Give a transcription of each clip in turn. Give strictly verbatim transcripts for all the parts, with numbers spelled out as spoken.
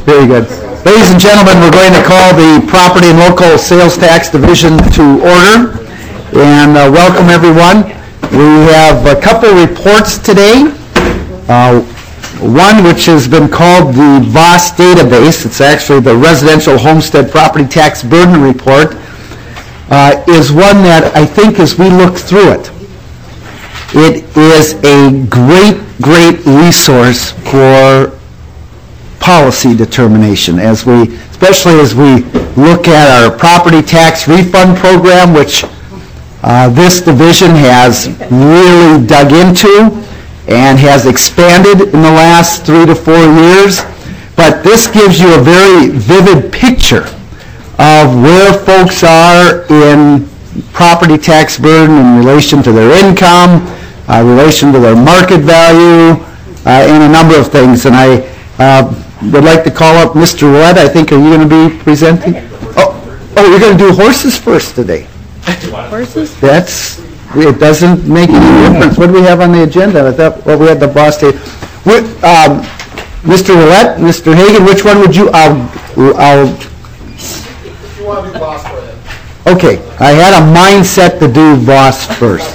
Very good. Ladies and gentlemen, we're going to call the Property and Local Sales Tax Division to order, and uh, welcome everyone. We have a couple reports today. Uh, one which has been called the V O S database. It's actually the Residential Homestead Property Tax Burden Report. Uh, is one that I think as we look through it, it is a great, great resource for policy determination, as we, especially as we look at our property tax refund program, which uh, this division has really dug into and has expanded in the last three to four years. But this gives you a very vivid picture of where folks are in property tax burden in relation to their income, uh, relation to their market value, uh, and a number of things. And I uh, would like to call up Mister Willett. I think, are you going to be presenting? Oh, oh, you're going to do horses first today. Horses? That's, it doesn't make any difference. What do we have on the agenda? I thought, well, we had the boss day. Um, Mister Willett, Mister Hagan, which one would you, I'll, I'll You want to be boss for it. Okay, I had a mindset to do V O S first.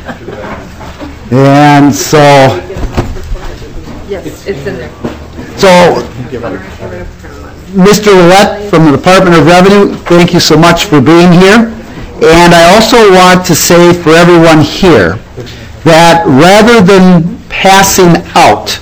And so, Yes, it's in there. so Mister Willett from the Department of Revenue, thank you so much for being here. And I also want to say for everyone here that rather than passing out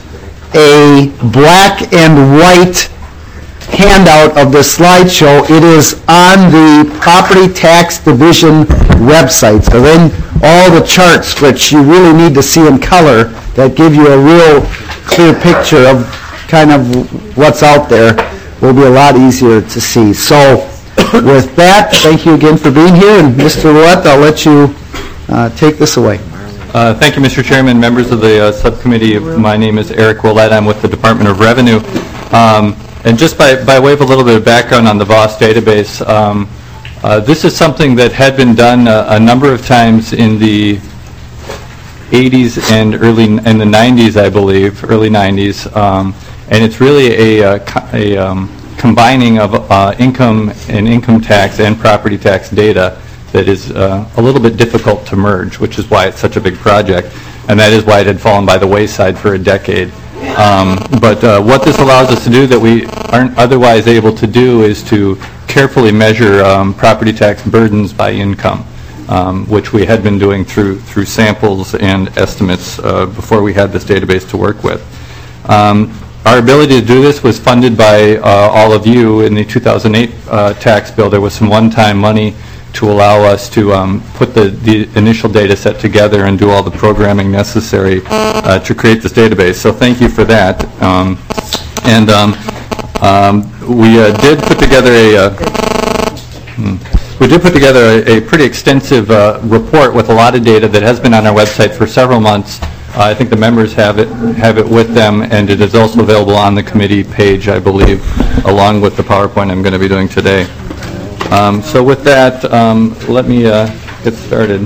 a black and white handout of the slideshow, it is on the Property Tax Division website. So then all the charts, which you really need to see in color, that give you a real clear picture of kind of what's out there, will be a lot easier to see. So with that, thank you again for being here. And Mister Willett, I'll let you uh, take this away. Uh, thank you, Mister Chairman, members of the uh, subcommittee. My name is Eric Willett. I'm with the Department of Revenue. Um, And just by, by way of a little bit of background on the V O S database, um, uh, this is something that had been done a, a number of times in the eighties and early in the nineties, I believe, early nineties, um, and it's really a, a, a um, combining of uh, income and income tax and property tax data that is uh, a little bit difficult to merge, which is why it's such a big project, and that is why it had fallen by the wayside for a decade. Um, but uh, what this allows us to do that we aren't otherwise able to do is to carefully measure um, property tax burdens by income, um, which we had been doing through through samples and estimates uh, before we had this database to work with. Um, our ability to do this was funded by uh, all of you in the two thousand eight uh, tax bill. There was some one-time money to allow us to um, put the, the initial data set together and do all the programming necessary uh, to create this database. So thank you for that. Um, and um, um, we uh, did put together a uh, hmm, we did put together a, a pretty extensive uh, report with a lot of data that has been on our website for several months. Uh, I think the members have it have it with them, and it is also available on the committee page, I believe, along with the PowerPoint I'm going to be doing today. Um, so with that, um, let me uh, get started.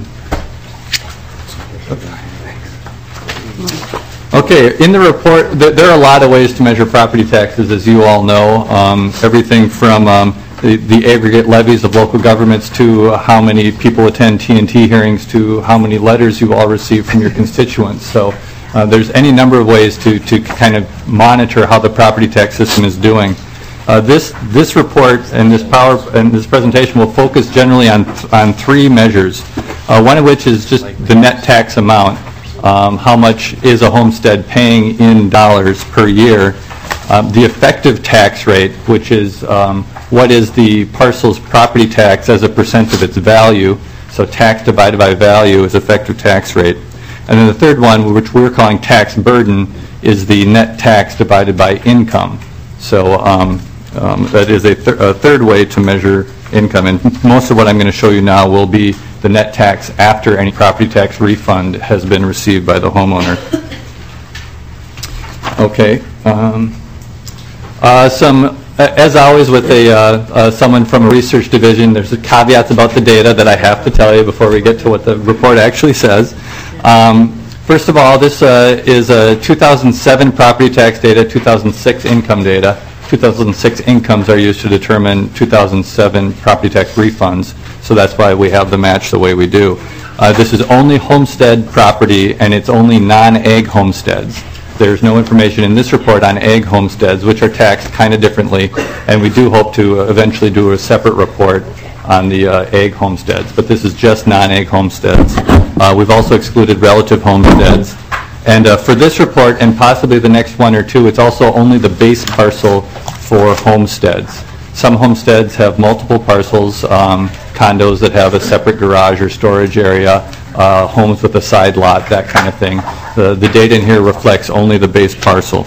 Okay, in the report, th there are a lot of ways to measure property taxes, as you all know. Um, everything from um, the, the aggregate levies of local governments to how many people attend T and T hearings to how many letters you all receive from your constituents. So uh, there's any number of ways to, to kind of monitor how the property tax system is doing. Uh, this this report and this power and this presentation will focus generally on on three measures. Uh, one of which is just the net tax amount. Um, how much is a homestead paying in dollars per year? Um, the effective tax rate, which is um, what is the parcel's property tax as a percent of its value. So tax divided by value is effective tax rate. And then the third one, which we're calling tax burden, is the net tax divided by income. So um, Um, that is a, th a third way to measure income, and most of what I'm going to show you now will be the net tax after any property tax refund has been received by the homeowner. Okay. Um, uh, some, as always with a, uh, uh, someone from a research division, there's caveats about the data that I have to tell you before we get to what the report actually says. Um, first of all, this uh, is a two thousand seven property tax data, two thousand six income data. two thousand six incomes are used to determine two thousand seven property tax refunds, so that's why we have the match the way we do. Uh, this is only homestead property, and it's only non-ag homesteads. There's no information in this report on ag homesteads, which are taxed kind of differently, and we do hope to eventually do a separate report on the uh, ag homesteads, but this is just non-ag homesteads. Uh, we've also excluded relative homesteads. And uh, for this report, and possibly the next one or two, it's also only the base parcel for homesteads. Some homesteads have multiple parcels, um, condos that have a separate garage or storage area, uh, homes with a side lot, that kind of thing. The, the data in here reflects only the base parcel.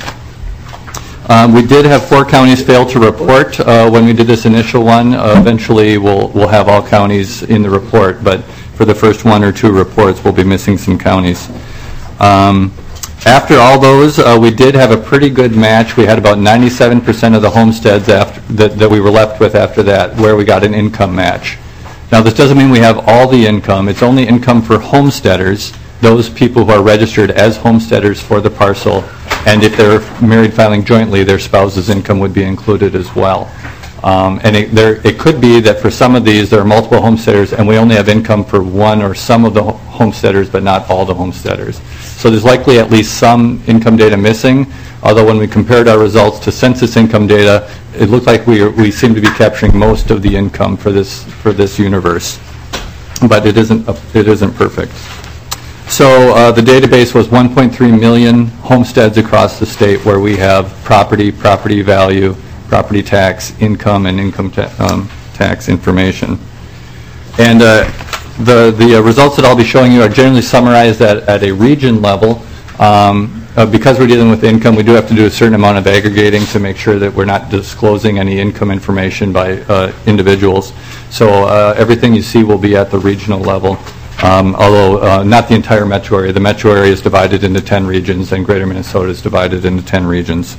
Um, we did have four counties fail to report uh, when we did this initial one. Uh, eventually, we'll, we'll have all counties in the report, but for the first one or two reports, we'll be missing some counties. Um, after all those, uh, we did have a pretty good match. We had about ninety-seven percent of the homesteads after, that, that we were left with after that, where we got an income match. Now, this doesn't mean we have all the income. It's only income for homesteaders, those people who are registered as homesteaders for the parcel, and if they're married filing jointly, their spouse's income would be included as well. Um, and it, there, it could be that for some of these, there are multiple homesteaders, and we only have income for one or some of the ho- homesteaders, but not all the homesteaders. So there's likely at least some income data missing, although when we compared our results to census income data, it looked like we, are, we seem to be capturing most of the income for this, for this universe. But it isn't, a, it isn't perfect. So uh, the database was one point three million homesteads across the state where we have property, property value, property tax, income, and income ta- um, tax information. And uh, the, the uh, results that I'll be showing you are generally summarized at, at a region level. Um, uh, because we're dealing with income, we do have to do a certain amount of aggregating to make sure that we're not disclosing any income information by uh, individuals. So uh, everything you see will be at the regional level. Um, although uh, not the entire metro area. The metro area is divided into ten regions, and Greater Minnesota is divided into ten regions.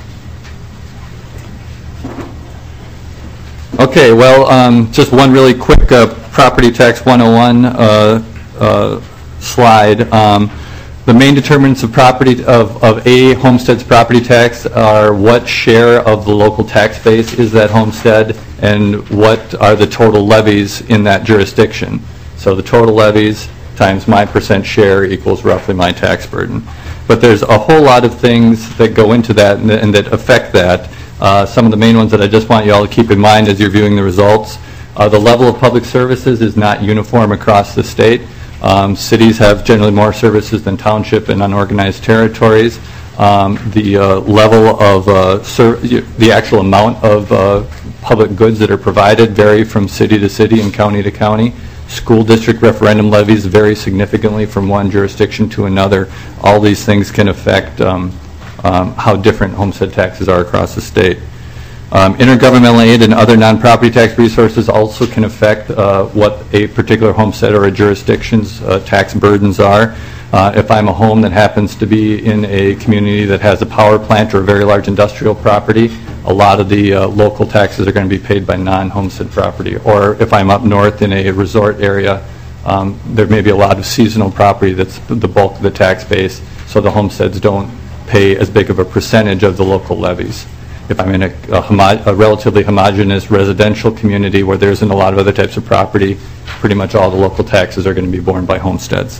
Okay, well, um, just one really quick uh, Property Tax one oh one uh, uh, slide. Um, the main determinants of property of, of a homestead's property tax are what share of the local tax base is that homestead, and what are the total levies in that jurisdiction. So the total levies times my percent share equals roughly my tax burden. But there's a whole lot of things that go into that and, and that affect that. Uh, some of the main ones that I just want you all to keep in mind as you're viewing the results. Uh, the level of public services is not uniform across the state. Um, cities have generally more services than township and unorganized territories. Um, the uh, level of uh, ser- the actual amount of uh, public goods that are provided vary from city to city and county to county. School district referendum levies vary significantly from one jurisdiction to another. All these things can affect um, um, how different homestead taxes are across the state. Um, intergovernmental aid and other non-property tax resources also can affect uh, what a particular homestead or a jurisdiction's uh, tax burdens are. Uh, if I'm a home that happens to be in a community that has a power plant or a very large industrial property, a lot of the uh, local taxes are going to be paid by non-homestead property. Or if I'm up north in a resort area, um, there may be a lot of seasonal property that's the bulk of the tax base, so the homesteads don't pay as big of a percentage of the local levies. If I'm in a, a, homo- a relatively homogeneous residential community where there isn't a lot of other types of property, pretty much all the local taxes are going to be borne by homesteads.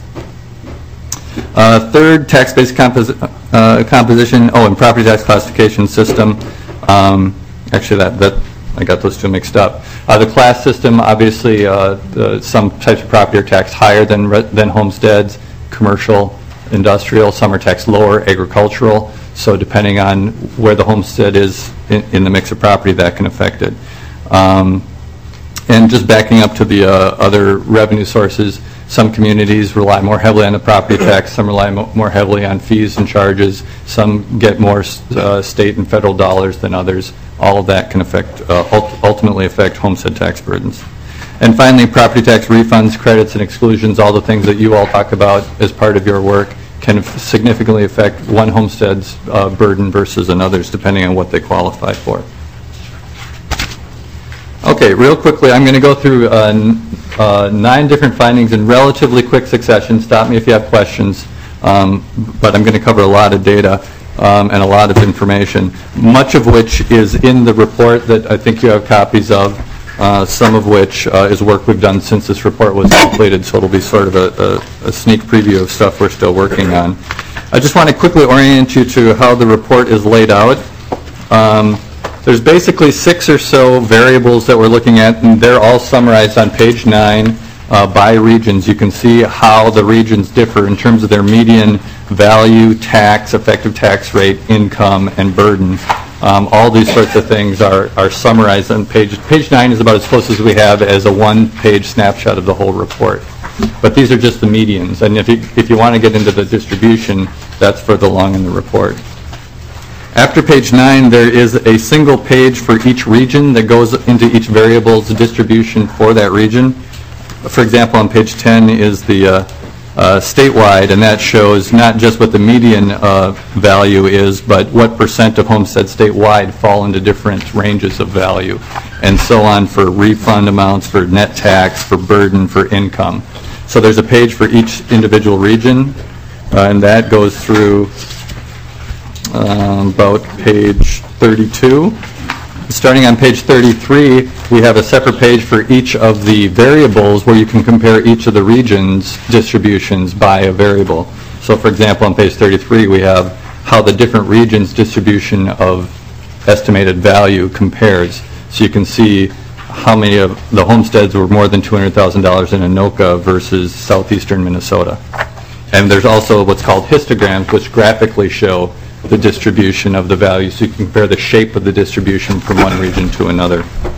Uh, third, tax-based composi- uh, composition, oh, and property tax classification system. Um, actually, that, that I got those two mixed up. Uh, the class system, obviously, uh, the, some types of property are taxed higher than, re- than homesteads, commercial, industrial, some are taxed lower, agricultural. So depending on where the homestead is in, in the mix of property, that can affect it. Um, and just backing up to the uh, other revenue sources, some communities rely more heavily on the property tax, some rely mo- more heavily on fees and charges, some get more uh, state and federal dollars than others. All of that can affect, uh, ult- ultimately affect homestead tax burdens. And finally, property tax refunds, credits, and exclusions, all the things that you all talk about as part of your work, can f- significantly affect one homestead's uh, burden versus another's, depending on what they qualify for. Okay, real quickly, I'm going to go through uh, n- uh, nine different findings in relatively quick succession. Stop me if you have questions, um, but I'm going to cover a lot of data. um, and a lot of information, much of which is in the report that I think you have copies of, uh, some of which uh, is work we've done since this report was completed, so it'll be sort of a, a, a sneak preview of stuff we're still working on. I just want to quickly orient you to how the report is laid out. Um, there's basically six or so variables that we're looking at, and they're all summarized on page nine uh, by regions. You can see how the regions differ in terms of their median value, tax, effective tax rate, income, and burden. Um, all these sorts of things are, are summarized on page, page nine is about as close as we have as a one-page snapshot of the whole report. But these are just the medians, and if you, if you want to get into the distribution, that's further along in the report. After page nine, there is a single page for each region that goes into each variable's distribution for that region. For example, on page ten is the uh, uh, statewide, and that shows not just what the median uh, value is, but what percent of homesteads statewide fall into different ranges of value, and so on for refund amounts, for net tax, for burden, for income. So there's a page for each individual region, uh, and that goes through um, about page thirty-two. Starting on page thirty-three, we have a separate page for each of the variables where you can compare each of the regions' distributions by a variable. So for example, on page thirty-three, we have how the different regions' distribution of estimated value compares. So you can see how many of the homesteads were more than two hundred thousand dollars in Anoka versus southeastern Minnesota. And there's also what's called histograms, which graphically show the distribution of the value, so you can compare the shape of the distribution from one region to another.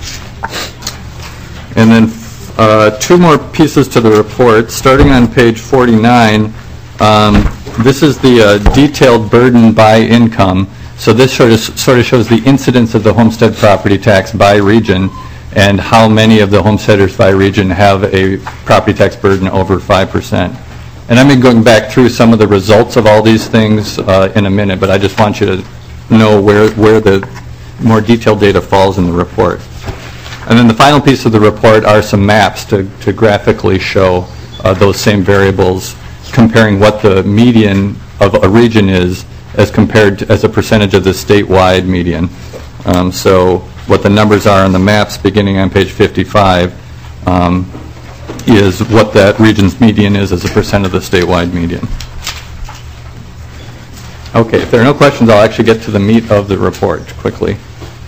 And then uh, two more pieces to the report. Starting on page forty-nine, um, this is the uh, detailed burden by income. So this sort of, sort of shows the incidence of the homestead property tax by region, and how many of the homesteaders by region have a property tax burden over five percent. And I'm going back through some of the results of all these things uh, in a minute, but I just want you to know where, where the more detailed data falls in the report. And then the final piece of the report are some maps to, to graphically show uh, those same variables, comparing what the median of a region is as compared to, as a percentage of the statewide median. Um, so what the numbers are on the maps beginning on page fifty-five um, is what that region's median is as a percent of the statewide median. Okay, if there are no questions, I'll actually get to the meat of the report quickly.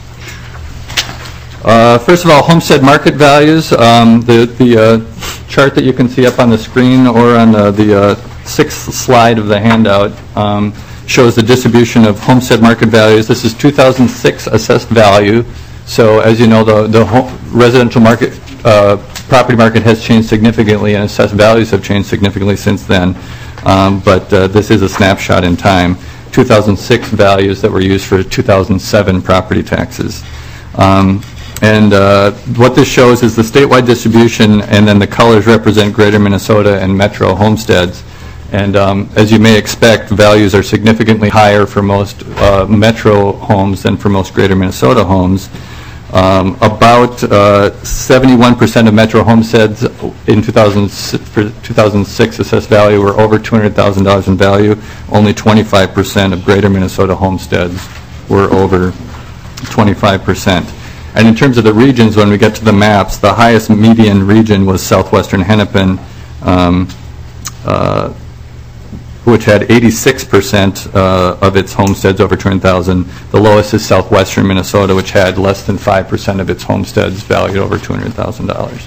Uh, first of all, homestead market values. Um, the the uh, chart that you can see up on the screen or on the, the uh, sixth slide of the handout um, shows the distribution of homestead market values. This is two thousand six assessed value. So as you know, the, the home, residential market, uh, property market has changed significantly, and assessed values have changed significantly since then. Um, but uh, this is a snapshot in time. two thousand six values that were used for two thousand seven property taxes. Um, and uh, what this shows is the statewide distribution, and then the colors represent greater Minnesota and metro homesteads. And um, as you may expect, values are significantly higher for most uh, metro homes than for most greater Minnesota homes. Um, about uh, seventy-one percent of metro homesteads in two thousand, for two thousand six assessed value were over two hundred thousand dollars in value. Only twenty-five percent of greater Minnesota homesteads were over twenty-five percent. And in terms of the regions, when we get to the maps, the highest median region was southwestern Hennepin, um, uh, which had eighty-six percent uh, of its homesteads over two hundred thousand. The lowest is southwestern Minnesota, which had less than five percent of its homesteads valued over two hundred thousand dollars.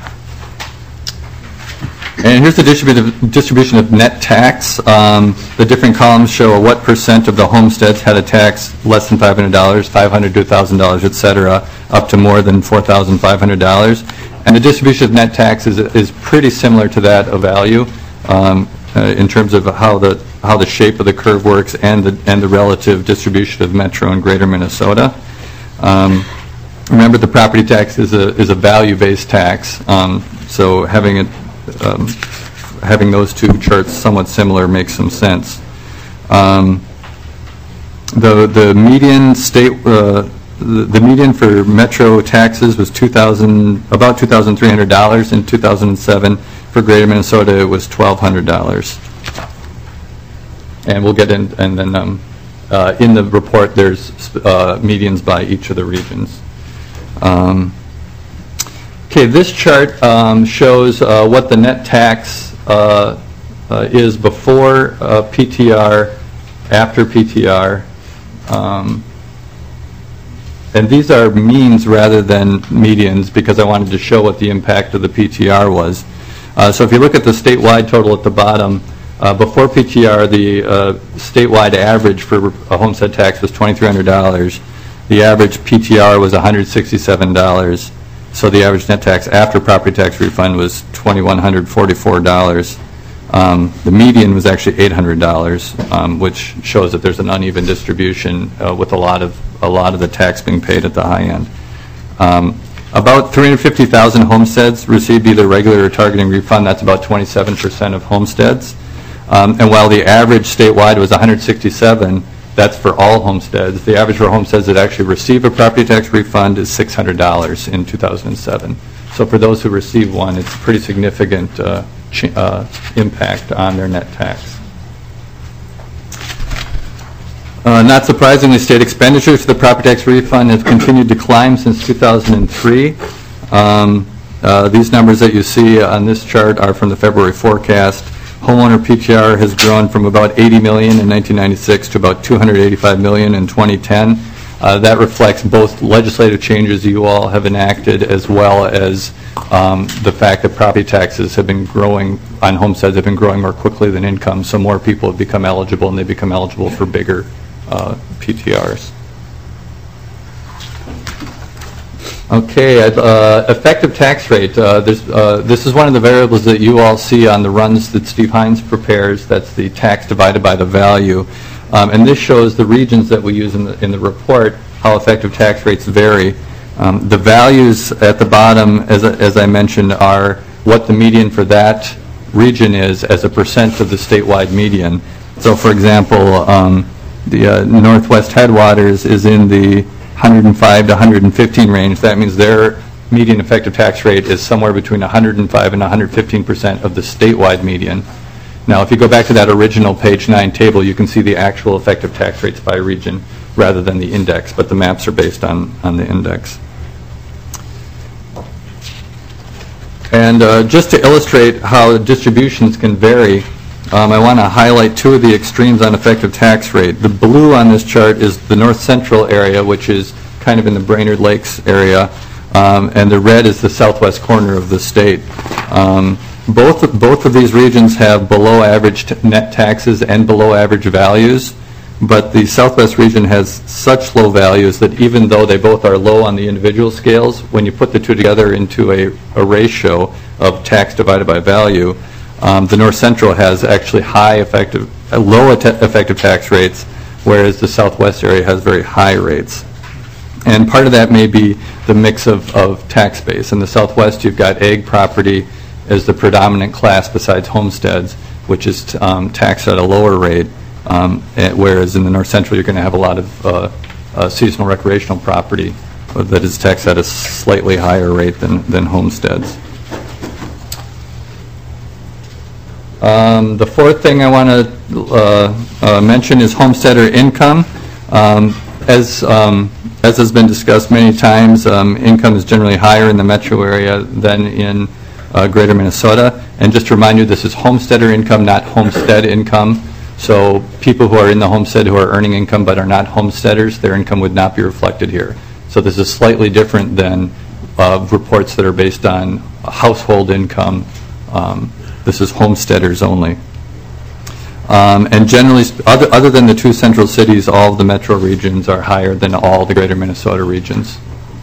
And here's the distributive, distribution of net tax. Um, the different columns show what percent of the homesteads had a tax less than five hundred dollars, five hundred dollars to one thousand dollars, et cetera, up to more than four thousand five hundred dollars. And the distribution of net tax is, is pretty similar to that of value. Um, Uh, in terms of how the how the shape of the curve works and the and the relative distribution of metro and greater Minnesota. Um, remember, the property tax is a is a value-based tax, um, so having it um, having those two charts somewhat similar makes some sense. Um, the the median state uh, the, the median for metro taxes was two thousand about two thousand three hundred dollars in two thousand seven. For greater Minnesota, it was twelve hundred dollars. And we'll get in, and then um, uh, in the report, there's uh, medians by each of the regions. Um, okay, this chart um, shows uh, what the net tax uh, uh, is before uh, P T R, after P T R. Um, and these are means rather than medians because I wanted to show what the impact of the P T R was. Uh, so if you look at the statewide total at the bottom, uh, before P T R, the uh, statewide average for a homestead tax was twenty-three hundred dollars. The average P T R was one hundred sixty-seven dollars. So the average net tax after property tax refund was two thousand one hundred forty-four dollars. Um, the median was actually eight hundred dollars, um, which shows that there's an uneven distribution uh, with a lot of a lot of the tax being paid at the high end. Um, about three hundred fifty thousand homesteads received either regular or targeting refund. That's about twenty-seven percent of homesteads. Um, and while the average statewide was one hundred sixty-seven, that's for all homesteads. The average for homesteads that actually receive a property tax refund is six hundred dollars in two thousand seven. So for those who receive one, it's a pretty significant uh, ch uh, impact on their net tax. Uh, not surprisingly, state expenditures for the property tax refund have continued to climb since two thousand three. Um, uh, these numbers that you see on this chart are from the February forecast. Homeowner P T R has grown from about eighty million dollars in nineteen ninety-six to about two hundred eighty-five million dollars in twenty ten. Uh, that reflects both legislative changes you all have enacted as well as um, the fact that property taxes have been growing on homesteads have been growing more quickly than income, so more people have become eligible and they become eligible for bigger uh, P T Rs. Okay, uh, effective tax rate. Uh, there's, uh, this is one of the variables that you all see on the runs that Steve Hines prepares. That's the tax divided by the value. Um, and this shows the regions that we use in the, in the report, how effective tax rates vary. Um, the values at the bottom, as, as I mentioned, are what the median for that region is as a percent of the statewide median. So, for example, um, the uh, Northwest Headwaters is in the one hundred five to one hundred fifteen range. That means their median effective tax rate is somewhere between one hundred five and one hundred fifteen percent of the statewide median. Now, if you go back to that original page nine table, you can see the actual effective tax rates by region rather than the index, but the maps are based on, on the index. And uh, just to illustrate how distributions can vary, um, I want to highlight two of the extremes on effective tax rate. The blue on this chart is the north central area, which is kind of in the Brainerd Lakes area, um, and the red is the southwest corner of the state. Um, both, both of these regions have below average t net taxes and below average values, but the southwest region has such low values that even though they both are low on the individual scales, when you put the two together into a, a ratio of tax divided by value, um, the north central has actually high effective, uh, low effective tax rates, whereas the southwest area has very high rates. And part of that may be the mix of, of tax base. In the southwest, you've got ag property as the predominant class besides homesteads, which is um, taxed at a lower rate. Um, and whereas in the north central, you're going to have a lot of uh, uh, seasonal recreational property that is taxed at a slightly higher rate than, than homesteads. Um, the fourth thing I want to uh, uh, mention is homesteader income. Um, as, um, as has been discussed many times, um, income is generally higher in the metro area than in uh, greater Minnesota. And just to remind you, this is homesteader income, not homestead income. So people who are in the homestead who are earning income but are not homesteaders, their income would not be reflected here. So this is slightly different than uh, reports that are based on household income. Um, this is homesteaders only. Um, and generally, other, other than the two central cities, all of the metro regions are higher than all the greater Minnesota regions.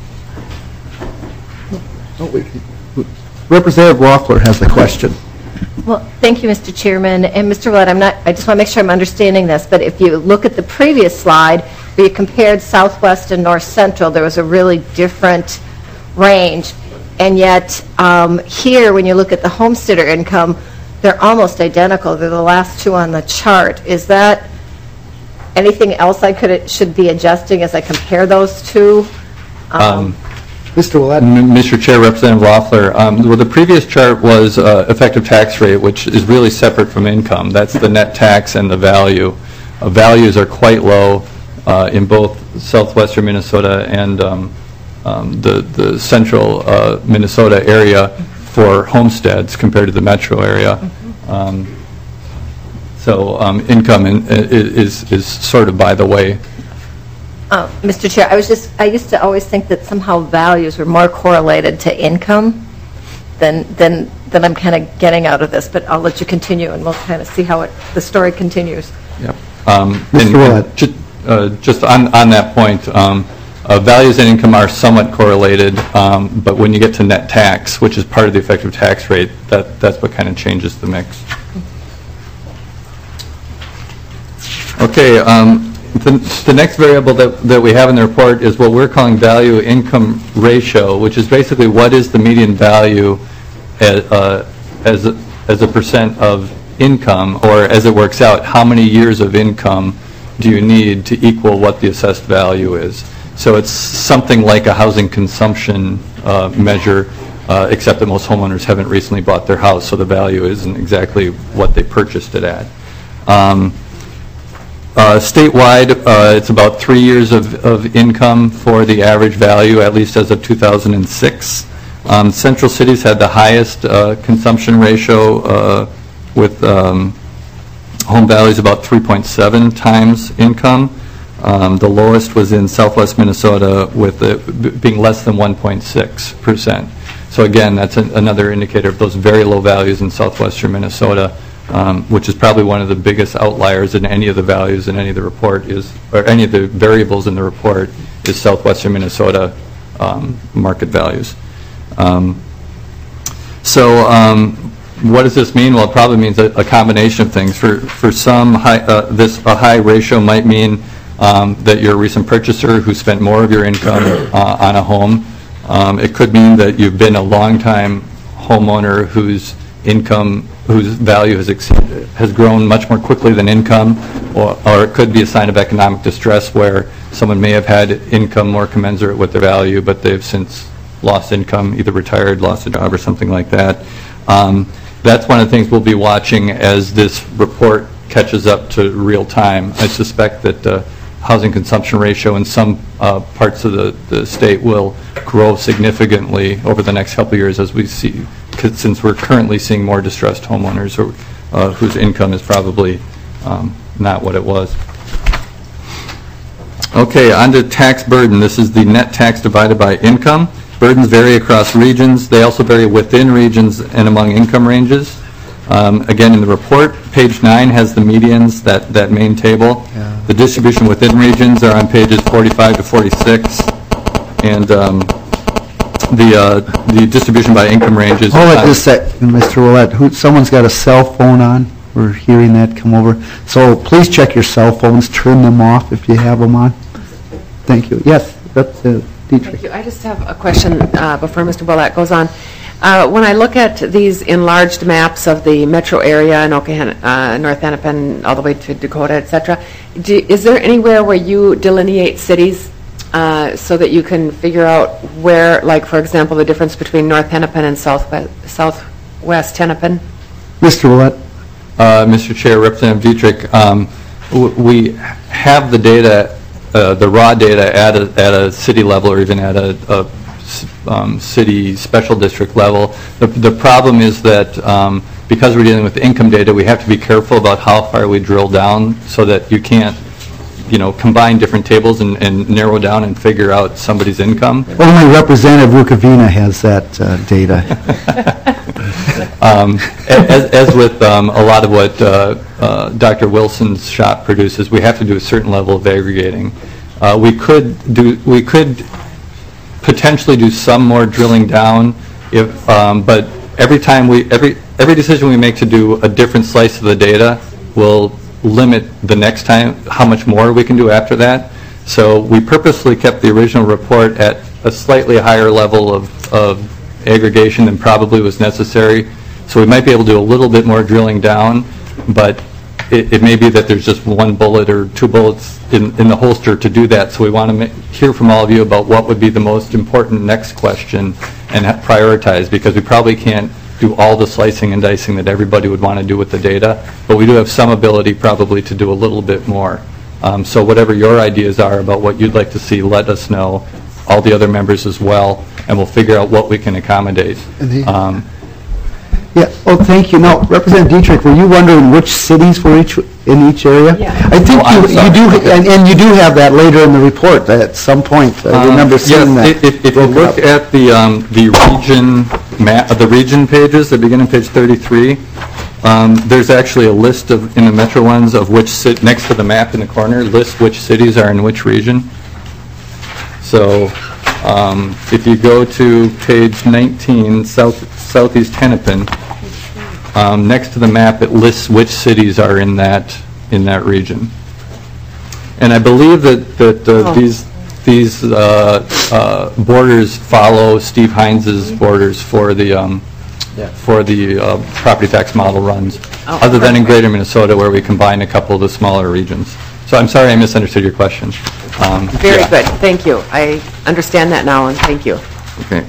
Representative Loeffler has the question. Well, thank you, Mister Chairman. And Mister Willett, I'm not, I just want to make sure I'm understanding this, but if you look at the previous slide where you compared Southwest and North Central, there was a really different range. And yet, um, here, when you look at the homesteader income, they're almost identical. They're the last two on the chart. Is that anything else I could should be adjusting as I compare those two? Um, Um, Mister Willett. Mister Chair, Representative Loeffler, um, well, the previous chart was uh, effective tax rate, which is really separate from income. That's the net tax and the value. uh, values are quite low uh, in both southwestern Minnesota and um, um, the, the central uh, Minnesota area for homesteads compared to the metro area. Um, so um, income in, is, is sort of by the way. Uh, Mister Chair, I was just, I used to always think that somehow values were more correlated to income than, than, than I'm kind of getting out of this, but I'll let you continue and we'll kind of see how it, the story continues. Yep. Um, Mister and, Willett. and just, uh, just on, on that point, um, uh, values and income are somewhat correlated, um, but when you get to net tax, which is part of the effective tax rate, that, that's what kind of changes the mix. Okay, um, the, the next variable that, that we have in the report is what we're calling value income ratio, which is basically what is the median value as, uh, as, a, as a percent of income, or as it works out, how many years of income do you need to equal what the assessed value is. So it's something like a housing consumption uh, measure, uh, except that most homeowners haven't recently bought their house, so the value isn't exactly what they purchased it at. Um, Uh, statewide, uh, it's about three years of, of income for the average value, at least as of two thousand six. Um, central cities had the highest uh, consumption ratio uh, with um, home values about three point seven times income. Um, the lowest was in southwest Minnesota with it b- being less than one point six percent. So again, that's an, another indicator of those very low values in southwestern Minnesota. Um, which is probably one of the biggest outliers in any of the values in any of the report is, or any of the variables in the report is southwestern Minnesota um, market values. Um, so um, what does this mean? Well, it probably means a, a combination of things. For for some, high, uh, this a high ratio might mean um, that you're a recent purchaser who spent more of your income uh, on a home. Um, it could mean that you've been a long-time homeowner whose income whose value has exceeded, has grown much more quickly than income, or, or it could be a sign of economic distress where someone may have had income more commensurate with their value, but they've since lost income, either retired, lost a job, or something like that. Um, that's one of the things we'll be watching as this report catches up to real time. I suspect that the housing consumption ratio in some uh, parts of the, the state will grow significantly over the next couple of years as we see, since we're currently seeing more distressed homeowners or, uh, whose income is probably um, not what it was. Okay, on to tax burden. This is the net tax divided by income. Burdens vary across regions. They also vary within regions and among income ranges. Um, again, in the report, page nine has the medians, that, that main table. Yeah. The distribution within regions are on pages forty-five to forty-six. And um, the uh, the distribution by income ranges. Hold it just a second, Mister Willett. Who, someone's got a cell phone on. We're hearing that come over. So please check your cell phones. Turn them off if you have them on. Thank you. Yes, that's uh, Dietrich. Thank you. I just have a question uh, before Mister Willett goes on. Uh, when I look at these enlarged maps of the metro area in Oklahoma, uh, North Hennepin, all the way to Dakota, et cetera, do, is there anywhere where you delineate cities uh, so that you can figure out where, like, for example, the difference between North Hennepin and Southwest, Southwest Hennepin? Mister Willett. Uh, Mister Chair, Representative Dietrich, um, w- we have the data, uh, the raw data at a, at a city level or even at a, a Um, city special district level. The, the problem is that um, because we're dealing with income data, we have to be careful about how far we drill down so that you can't, you know, combine different tables and, and narrow down and figure out somebody's income. Only Representative Rukavina has that uh, data. um, as, as with um, a lot of what uh, uh, Doctor Wilson's shop produces, we have to do a certain level of aggregating. Uh, we could do, we could potentially do some more drilling down, if, um, but every time we, every every decision we make to do a different slice of the data will limit the next time how much more we can do after that. So we purposely kept the original report at a slightly higher level of, of aggregation than probably was necessary. So we might be able to do a little bit more drilling down, but It, it may be that there's just one bullet or two bullets in, in the holster to do that. So we want to hear from all of you about what would be the most important next question and ha- prioritize, because we probably can't do all the slicing and dicing that everybody would want to do with the data, but we do have some ability probably to do a little bit more. Um, so whatever your ideas are about what you'd like to see, let us know, all the other members as well, and we'll figure out what we can accommodate. Um, Yeah, oh, thank you. Now, Representative Dietrich, were you wondering which cities were each, in each area? Yeah. I think Oh, I'm you, you sorry. do, Okay. and, and you do have that later in the report, at some point. I remember Um, seeing that. Yes, if- if if you broken look up. at the um, the region map, the region pages, they begin on page thirty-three, um, there's actually a list of, in the Metro ones, of which, ci- next to the map in the corner, lists which cities are in which region. So um, if you go to page nineteen, south southeast Hennepin, um, next to the map, it lists which cities are in that, in that region. And I believe that, that uh, Oh. these, these uh, uh, borders follow Steve Heinz's borders for the, um, for the uh, property tax model runs, Oh, other than in perfect. greater Minnesota, where we combine a couple of the smaller regions. So I'm sorry I misunderstood your question. Um, Very yeah. good, thank you. I understand that now, and thank you. Okay.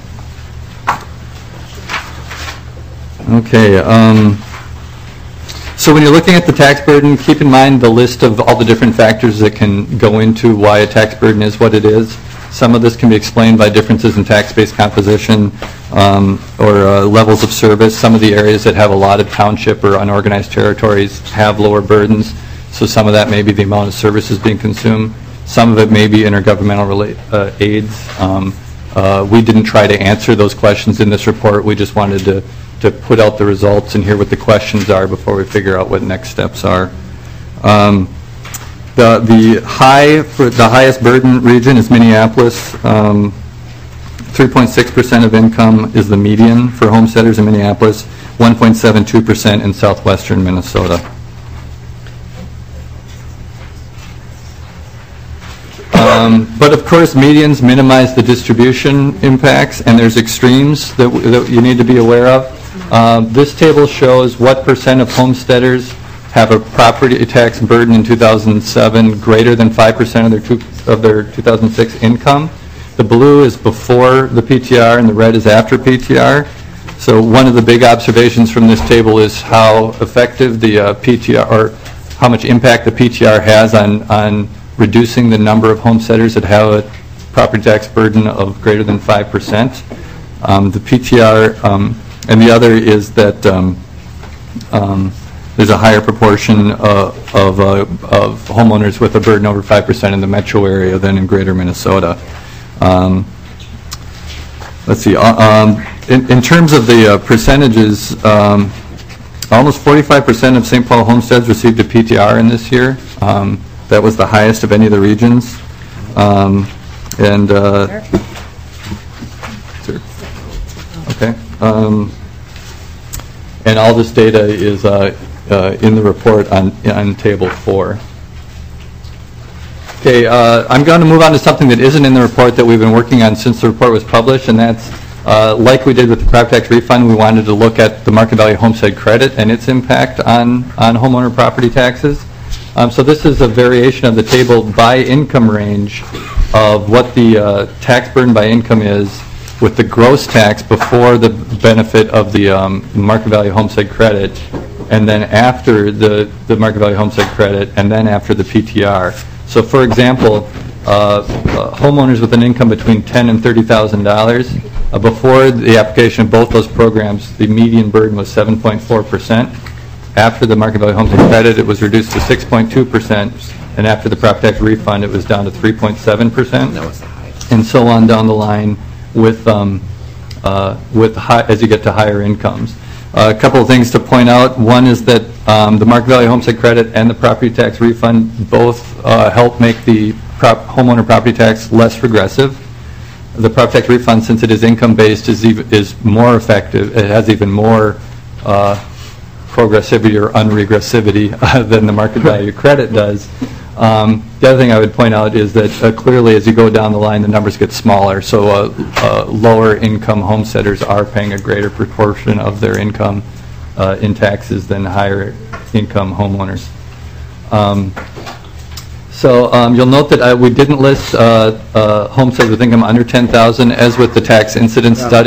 Okay, um, so when you're looking at the tax burden, keep in mind the list of all the different factors that can go into why a tax burden is what it is. Some of this can be explained by differences in tax base composition um, or uh, levels of service. Some of the areas that have a lot of township or unorganized territories have lower burdens, so some of that may be the amount of services being consumed. Some of it may be intergovernmental relate, uh, aids. Um, uh, we didn't try to answer those questions in this report. We just wanted to to put out the results and hear what the questions are before we figure out what next steps are. Um, the the high for the highest burden region is Minneapolis. Um, three point six percent of income is the median for homesteaders in Minneapolis. one point seven two percent in southwestern Minnesota. Um, But of course, medians minimize the distribution impacts, and there's extremes that w- that you need to be aware of. Um, This table shows what percent of homesteaders have a property tax burden in two thousand seven greater than five percent of their two- of their two thousand six income. The blue is before the P T R, and the red is after P T R. So one of the big observations from this table is how effective the uh, P T R, or how much impact the P T R has on on reducing the number of homesteaders that have a property tax burden of greater than five percent. Um, the P T R, um, and the other is that um, um, there's a higher proportion uh, of, uh, of homeowners with a burden over five percent in the metro area than in greater Minnesota. Um, let's see, uh, um, in, in terms of the uh, percentages, um, almost forty-five percent of Saint Paul homesteads received a P T R in this year. Um, That was the highest of any of the regions. Um, And, uh, sure. Okay. Um, And all this data is uh, uh, in the report on, on table four. Okay, uh, I'm going to move on to something that isn't in the report that we've been working on since the report was published, and that's, uh, like we did with the property tax refund, we wanted to look at the market value homestead credit and its impact on, on homeowner property taxes. Um, so this is a variation of the table by income range of what the uh, tax burden by income is with the gross tax before the benefit of the um, market value homestead credit, and then after the, the market value homestead credit, and then after the P T R. So for example, uh, uh, homeowners with an income between ten thousand and thirty thousand dollars, uh, before the application of both those programs, the median burden was seven point four percent. After the market value homestead credit, it was reduced to six point two percent, and after the property tax refund, it was down to three point seven percent. And so on down the line with, um, uh, with high, as you get to higher incomes. Uh, a couple of things to point out. One is that um, the market value homestead credit and the property tax refund both uh, help make the prop homeowner property tax less regressive. The property tax refund, since it is income-based, is even, is more effective. It has even more uh, progressivity or unregressivity uh, than the market value credit does. Um, the other thing I would point out is that uh, clearly as you go down the line, the numbers get smaller. So uh, uh, lower income homesteaders are paying a greater proportion of their income uh, in taxes than higher income homeowners. Um, so um, you'll note that uh, we didn't list uh, uh, homesteads with income under ten thousand. As with the tax incidence study,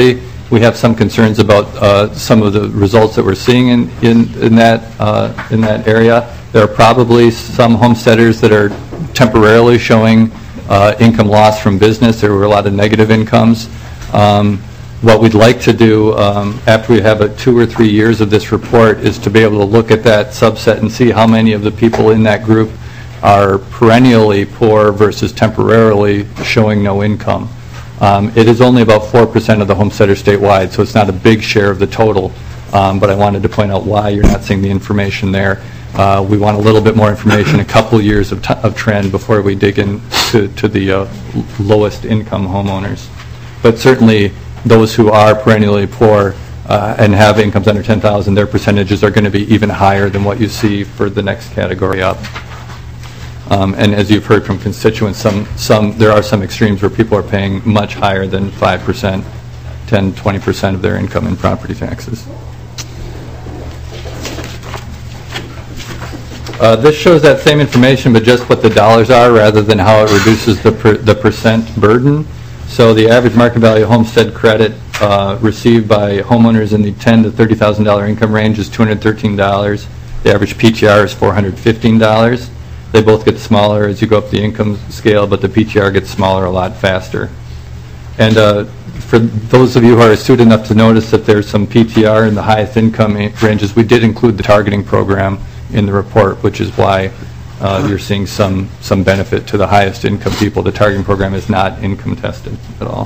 we have some concerns about uh, some of the results that we're seeing in, in, in, that, uh, in that area. There are probably some homesteaders that are temporarily showing uh, income loss from business. There were a lot of negative incomes. Um, what we'd like to do um, after we have a two or three years of this report is to be able to look at that subset and see how many of the people in that group are perennially poor versus temporarily showing no income. Um, it is only about four percent of the homesteaders statewide, so it's not a big share of the total, um, but I wanted to point out why you're not seeing the information there. Uh, we want a little bit more information, a couple years of, t of trend before we dig into to the uh, lowest income homeowners. But certainly those who are perennially poor uh, and have incomes under ten thousand, their percentages are going to be even higher than what you see for the next category up. Um, and as you've heard from constituents, some, some, there are some extremes where people are paying much higher than five percent, ten, twenty percent of their income in property taxes. Uh, this shows that same information, but just what the dollars are rather than how it reduces the, per, the percent burden. So the average market value homestead credit uh, received by homeowners in the ten to thirty thousand dollar income range is two hundred thirteen dollars. The average P T R is four hundred fifteen dollars. They both get smaller as you go up the income scale, but the P T R gets smaller a lot faster. And uh, for those of you who are astute enough to notice that there's some P T R in the highest income ranges, we did include the targeting program in the report, which is why uh, you're seeing some, some benefit to the highest income people. The targeting program is not income tested at all.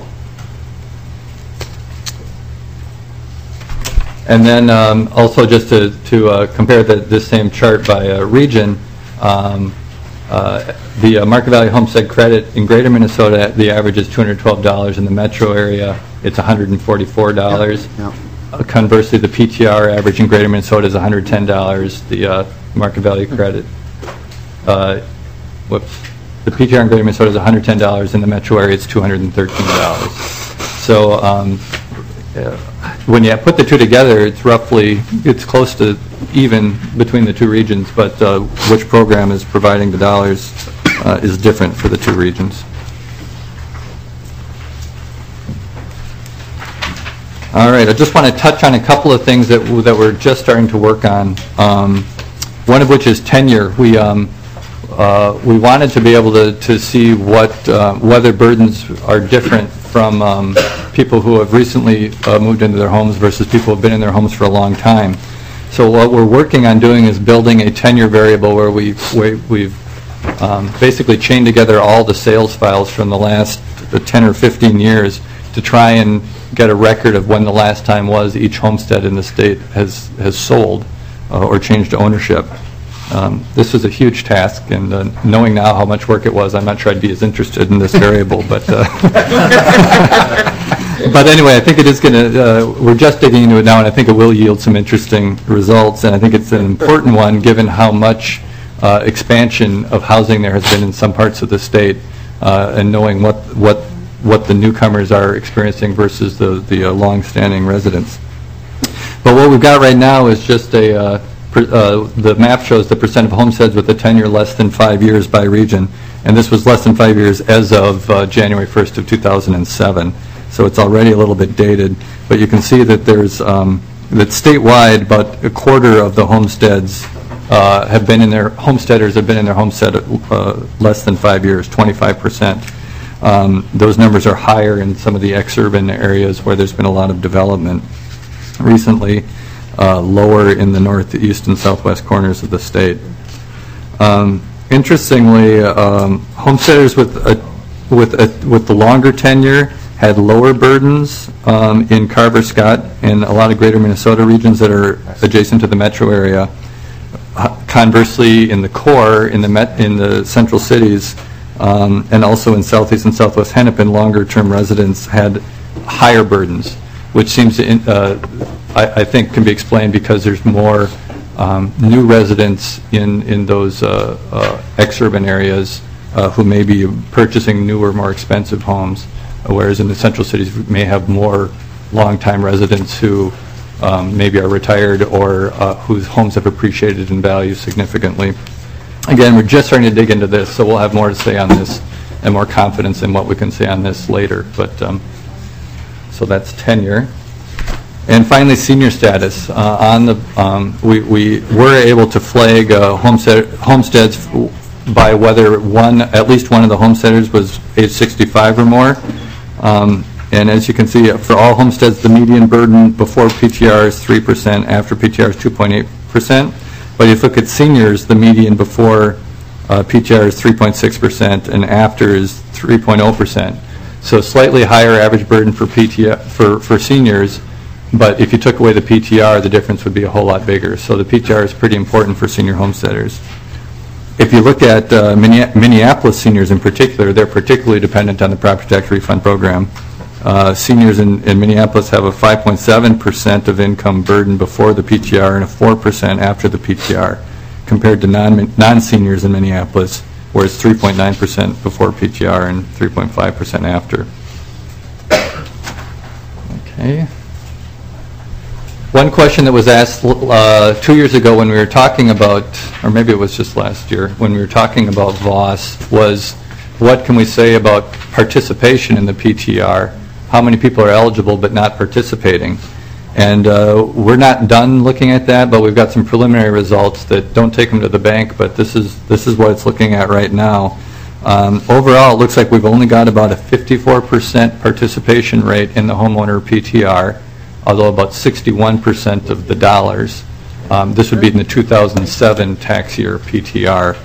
And then um, also just to, to uh, compare the, this same chart by uh, region, Um, uh, the uh, market value homestead credit in greater Minnesota, the average is two hundred twelve dollars. In the metro area, it's one hundred forty-four dollars. Yeah, yeah. Uh, conversely, the P T R average in greater Minnesota is one hundred ten dollars. The uh, market value credit, uh, whoops, the P T R in greater Minnesota is one hundred ten dollars. In the metro area, it's two hundred thirteen dollars. So um, uh, when you put the two together, it's roughly, it's close to even between the two regions, but uh, which program is providing the dollars uh, is different for the two regions. All right, I just want to touch on a couple of things that, that we're just starting to work on, um, one of which is tenure. We, um, uh, we wanted to be able to, to see what, uh, whether burdens are different from um, people who have recently uh, moved into their homes versus people who have been in their homes for a long time. So what we're working on doing is building a tenure variable where we've, we, we've um, basically chained together all the sales files from the last ten or fifteen years to try and get a record of when the last time was each homestead in the state has, has sold uh, or changed ownership. Um, this was a huge task, and uh, knowing now how much work it was, I'm not sure I'd be as interested in this variable, but uh, but anyway, I think it is going to, uh, we're just digging into it now, and I think it will yield some interesting results, and I think it's an important one given how much uh, expansion of housing there has been in some parts of the state, uh, and knowing what, what, what the newcomers are experiencing versus the, the uh, long-standing residents. But what we've got right now is just a, uh, Uh, the map shows the percent of homesteads with a tenure less than five years by region, and this was less than five years as of uh, January first of two thousand seven. So it's already a little bit dated, but you can see that there's um, that statewide about a quarter of the homesteads uh, have been in their homesteaders have been in their homestead uh, less than five years, twenty-five percent. Um, those numbers are higher in some of the exurban areas where there's been a lot of development recently. Uh, lower in the northeast and southwest corners of the state. Um, interestingly, um, homesteaders with a, with a, with the longer tenure had lower burdens um, in Carver, Scott, and a lot of greater Minnesota regions that are adjacent to the metro area. Uh, conversely, in the core, in the met, in the central cities, um, and also in southeast and southwest Hennepin, longer-term residents had higher burdens, which seems to. In, uh, I, I think can be explained because there's more um, new residents in, in those uh, uh, exurban areas uh, who may be purchasing newer, more expensive homes, uh, whereas in the central cities we may have more long-time residents who um, maybe are retired or uh, whose homes have appreciated in value significantly. Again, we're just starting to dig into this, so we'll have more to say on this and more confidence in what we can say on this later. But um, so that's tenure. And finally, senior status. Uh, on the, um, we, we were able to flag uh, homestead, homesteads by whether one, at least one of the homesteaders was age sixty-five or more. Um, and as you can see, for all homesteads, the median burden before P T R is three percent, after P T R is two point eight percent. But if you look at seniors, the median before uh, P T R is three point six percent and after is three point zero percent. So slightly higher average burden for P T R, for, for seniors, but if you took away the P T R, the difference would be a whole lot bigger. So the P T R is pretty important for senior homesteaders. If you look at uh, Minneapolis seniors in particular, they're particularly dependent on the property tax refund program. Uh, seniors in, in Minneapolis have a five point seven percent of income burden before the P T R and a four percent after the P T R, compared to non, non-seniors in Minneapolis, where it's three point nine percent before P T R and three point five percent after. Okay. One question that was asked uh, two years ago when we were talking about, or maybe it was just last year, when we were talking about V O S, was what can we say about participation in the P T R? How many people are eligible but not participating? And uh, we're not done looking at that, but we've got some preliminary results that don't take them to the bank, but this is, this is what it's looking at right now. Um, overall, it looks like we've only got about a fifty-four percent participation rate in the homeowner P T R, although about sixty-one percent of the dollars. Um, this would be in the two thousand seven tax year P T R.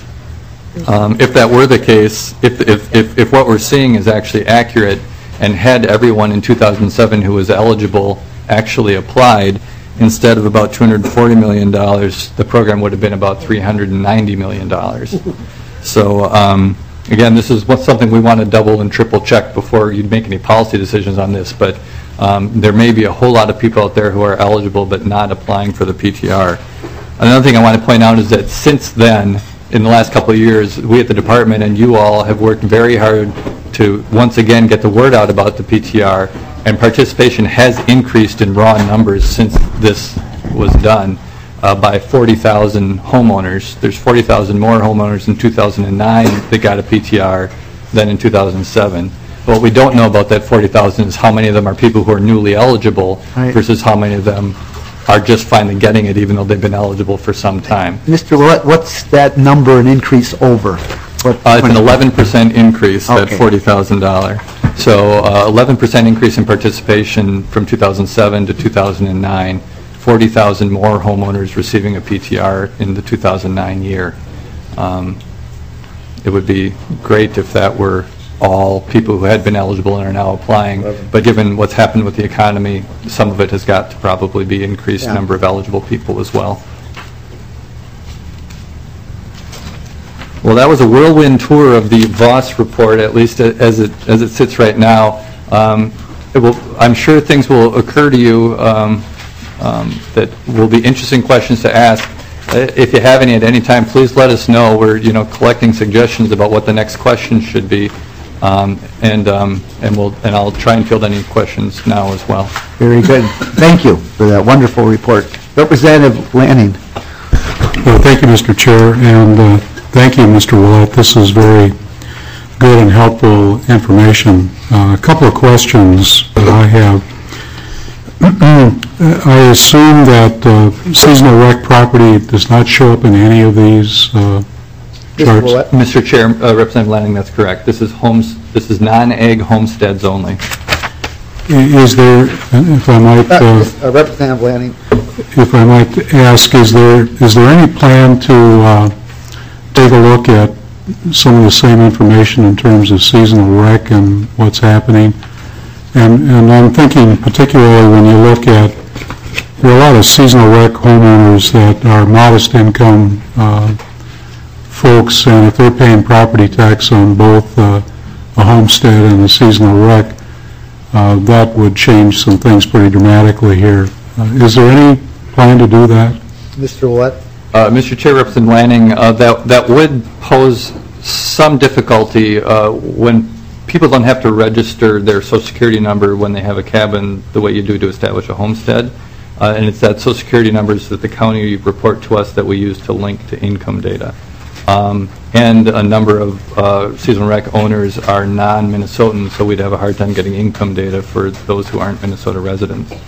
Um, if that were the case, if, if, if, if what we're seeing is actually accurate and had everyone in two thousand seven who was eligible actually applied, instead of about two hundred forty million dollars, the program would have been about three hundred ninety million dollars. So um, again, this is what, something we want to double and triple check before you'd make any policy decisions on this, but um, there may be a whole lot of people out there who are eligible but not applying for the P T R. Another thing I want to point out is that since then, in the last couple of years, we at the department and you all have worked very hard to once again get the word out about the P T R, and participation has increased in raw numbers since this was done uh, by forty thousand homeowners. There's forty thousand more homeowners in two thousand nine that got a P T R than in two thousand seven. But what we don't know about that forty thousand is how many of them are people who are newly eligible Right. versus how many of them are just finally getting it even though they've been eligible for some time. Mister Willett, what's that number an increase over? What, Uh, it's an eleven percent increase, that Okay. forty thousand dollars. So uh, eleven percent increase in participation from two thousand seven to two thousand nine, forty thousand more homeowners receiving a P T R in the two thousand nine year. Um, It would be great if that were all people who had been eligible and are now applying, but given what's happened with the economy, some of it has got to probably be increased Yeah. number of eligible people as well. Well, that was a whirlwind tour of the V O S report, at least as it as it sits right now. Um, it will, I'm sure things will occur to you um, um, that will be interesting questions to ask. Uh, if you have any at any time, please let us know. We're you know collecting suggestions about what the next question should be, um, and um, and we'll and I'll try and field any questions now as well. Very good. Thank you for that wonderful report. Representative Lanning. Well, thank you, Mister Chair, and uh, thank you, Mister Willett. This is very good and helpful information. Uh, a couple of questions that I have. I assume that uh, seasonal rec property does not show up in any of these uh, Mister charts. Willett? Mister Chair, uh, Representative Lanning, that's correct. This is homes. This is non-ag homesteads only. I- Is there, if I might, Uh, uh, uh, Representative Lanning. if I might ask, is there is there any plan to uh, take a look at some of the same information in terms of seasonal rec and what's happening? And, and I'm thinking particularly when you look at, there are a lot of seasonal rec homeowners that are modest income uh, folks, and if they're paying property tax on both uh, a homestead and a seasonal rec, uh, that would change some things pretty dramatically here. Uh, is there any plan to do that? Mister Willett. Uh, Mister Chair, Representative Lanning, uh, that that would pose some difficulty uh, when people don't have to register their Social Security number when they have a cabin the way you do to establish a homestead. Uh, and it's that Social Security numbers that the county report to us that we use to link to income data. Um, and a number of uh, seasonal rec owners are non-Minnesotans, so we'd have a hard time getting income data for those who aren't Minnesota residents.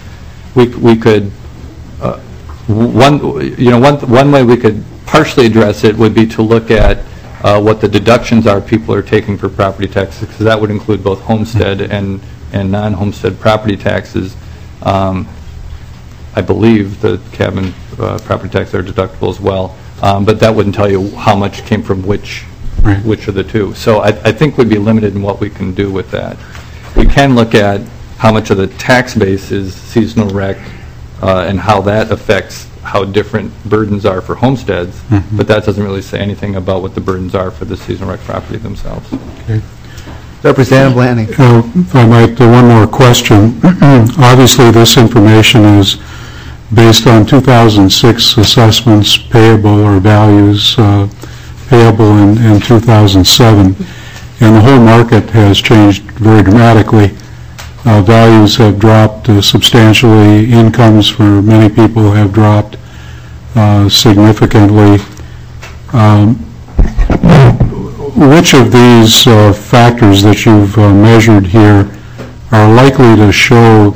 we we could, uh, one, you know, one one way we could partially address it would be to look at uh, what the deductions are people are taking for property taxes, because that would include both homestead and, and non-homestead property taxes. Um, I believe the cabin uh, property taxes are deductible as well, um, but that wouldn't tell you how much came from which Right. which of the two. So I, I think we'd be limited in what we can do with that. We can look at how much of the tax base is seasonal rec uh, and how that affects how different burdens are for homesteads, Mhm. but that doesn't really say anything about what the burdens are for the seasonal rec property themselves. Okay. Representative Lanning. Uh, If I might, uh, one more question. Obviously, this information is based on two thousand six assessments payable or values uh, payable in in two thousand seven, and the whole market has changed very dramatically. Uh, Values have dropped uh, substantially, incomes for many people have dropped uh, significantly. Um, Which of these uh, factors that you've uh, measured here are likely to show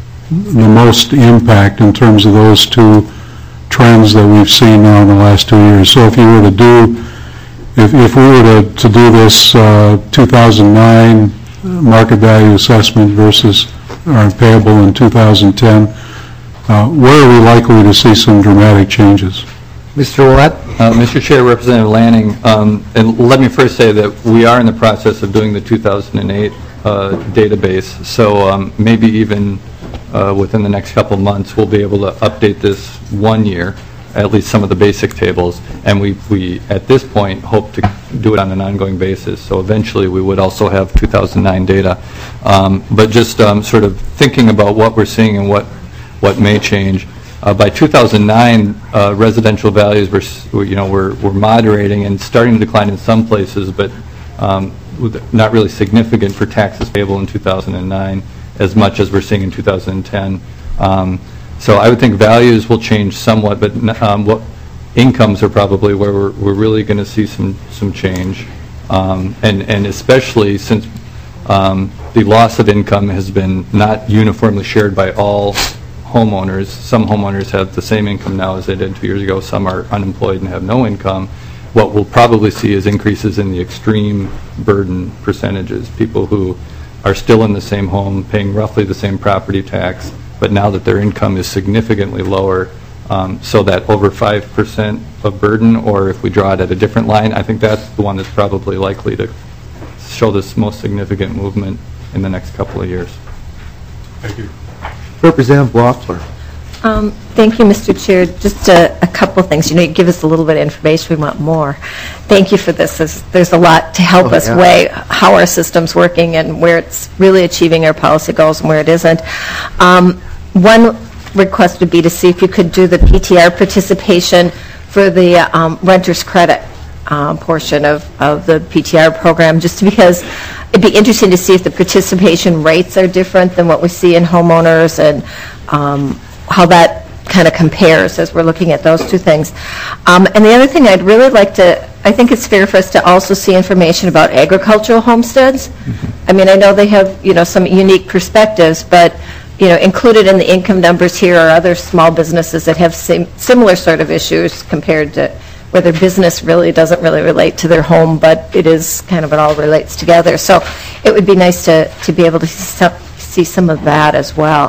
the most impact in terms of those two trends that we've seen now in the last two years? So if you were to do, if, if we were to, to do this uh, two thousand nine market value assessment versus our payable in two thousand ten, uh, where are we likely to see some dramatic changes? Mister Willett? Uh, Mister Chair, Representative Lanning, um, and let me first say that we are in the process of doing the two thousand eight uh, database, so um, maybe even uh, within the next couple of months we'll be able to update this one year, at least some of the basic tables, and we, we at this point hope to do it on an ongoing basis, so eventually we would also have two thousand nine data. Um, but just um, sort of thinking about what we're seeing and what, what may change. Uh, by two thousand nine, uh, residential values were, s- were, you know, were, were moderating and starting to decline in some places, but um, with- not really significant for taxes payable in two thousand nine as much as we're seeing in two thousand ten. Um, so I would think values will change somewhat, but n- um, what incomes are probably where we're, we're really going to see some some change, um, and and especially since um, the loss of income has been not uniformly shared by all homeowners. Some homeowners have the same income now as they did two years ago. Some are unemployed and have no income. What we'll probably see is increases in the extreme burden percentages, people who are still in the same home, paying roughly the same property tax, but now that their income is significantly lower, um, so that over five percent of burden, or if we draw it at a different line, I think that's the one that's probably likely to show this most significant movement in the next couple of years. Thank you. Representative Bloffler. Um, Thank you, Mister Chair. Just a a couple things. You know, you give us a little bit of information, we want more. Thank you for this. There's- There's a lot to help Oh, us yeah. weigh how our system's working and where it's really achieving our policy goals and where it isn't. Um, One request would be to see if you could do the P T R participation for the um, renter's credit um, portion of of the P T R program, just because it'd be interesting to see if the participation rates are different than what we see in homeowners, and um, how that kind of compares as we're looking at those two things. Um, And the other thing I'd really like to, I think it's fair for us to also see information about agricultural homesteads. I mean, I know they have, you know, some unique perspectives, but, you know, included in the income numbers here are other small businesses that have sim- similar sort of issues compared to where their business really doesn't really relate to their home, but it is kind of, it all relates together. So it would be nice to, to be able to see some, see some of that as well.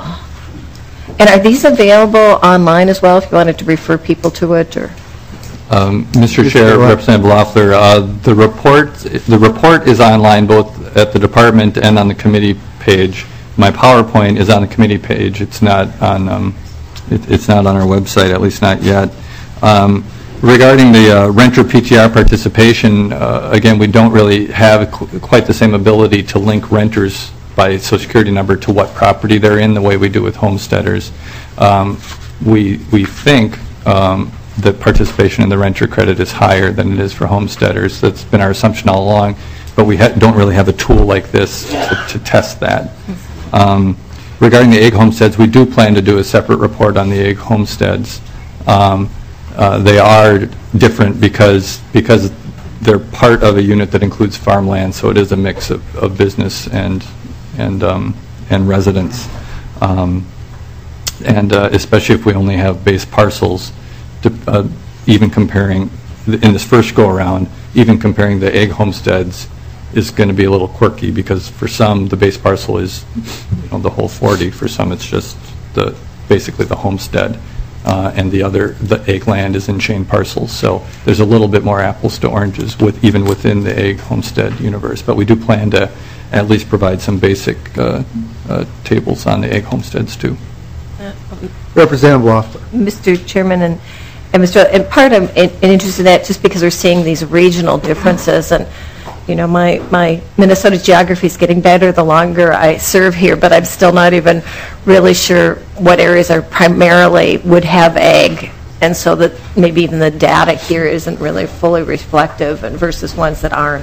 And are these available online as well, if you wanted to refer people to it, or? Um, Mister Mister Chair, Willett. Representative Loeffler, uh, the report, the report is online both at the department and on the committee page. My PowerPoint is on the committee page. It's not on, um, it- it's not on our website, at least not yet. Um, Regarding the uh, renter P T R participation, uh, again, we don't really have qu- quite the same ability to link renters by Social Security number to what property they're in, the way we do with homesteaders. Um, We we think um, that participation in the renter credit is higher than it is for homesteaders. That's been our assumption all along, but we ha- don't really have a tool like this to, to test that. Um, regarding the egg homesteads, we do plan to do a separate report on the egg homesteads. Um, uh, they are different because because they're part of a unit that includes farmland, so it is a mix of, of business and and um, and residents. Um, and uh, especially if we only have base parcels, to, uh, even comparing, in this first go-around, even comparing the egg homesteads is going to be a little quirky, because for some, the base parcel is, you know, the whole forty. For some, it's just the basically the homestead, uh, and the other, the egg land is in chain parcels. So there's a little bit more apples to oranges with even within the egg homestead universe. But we do plan to at least provide some basic uh, uh, tables on the egg homesteads too. Representative Loeffler. Mister Chairman and, and Mister And part I'm in- interested in that just because we're seeing these regional differences, and you know, my, my Minnesota geography is getting better the longer I serve here, but I'm still not even really sure what areas are primarily would have egg, and so that maybe even the data here isn't really fully reflective and versus ones that aren't.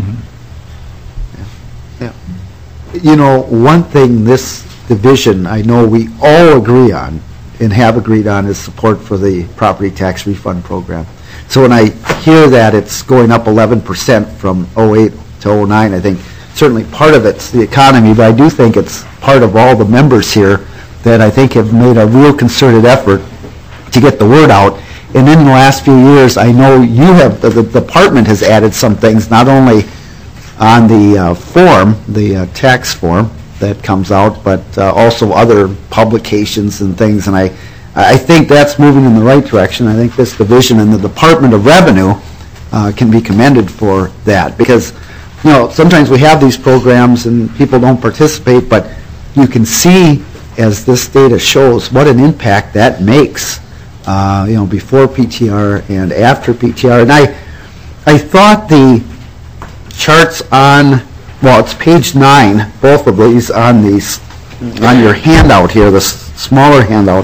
Yeah. You know, one thing this division I know we all agree on and have agreed on is support for the property tax refund program. So when I hear that it's going up eleven percent from oh eight to oh nine, I think certainly part of it's the economy, but I do think it's part of all the members here that I think have made a real concerted effort to get the word out. And in the last few years, I know you have, the, the department has added some things, not only on the uh, form, the uh, tax form that comes out, but uh, also other publications and things. And I, I think that's moving in the right direction. I think this division and the Department of Revenue uh, can be commended for that, because, you know, sometimes we have these programs and people don't participate, but you can see, as this data shows, what an impact that makes, uh, you know, before P T R and after P T R. And I, I thought the charts on, well, it's page nine, both of these on these, on your handout here, the s- smaller handout,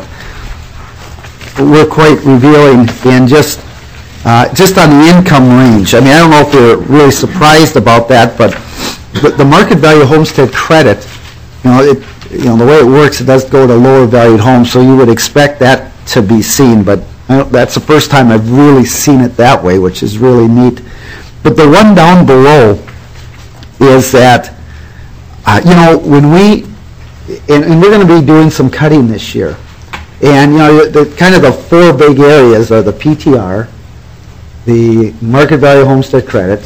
were quite revealing, and just uh, just on the income range. I mean, I don't know if you're really surprised about that, but the, the market value homestead credit, you know, it, you know, the way it works, it does go to lower valued homes, so you would expect that to be seen, but I don't, that's the first time I've really seen it that way, which is really neat. But the one down below is that, uh, you know, when we, and, and we're going to be doing some cutting this year, and, you know, the, the kind of the four big areas are the P T R, the market value homestead credit,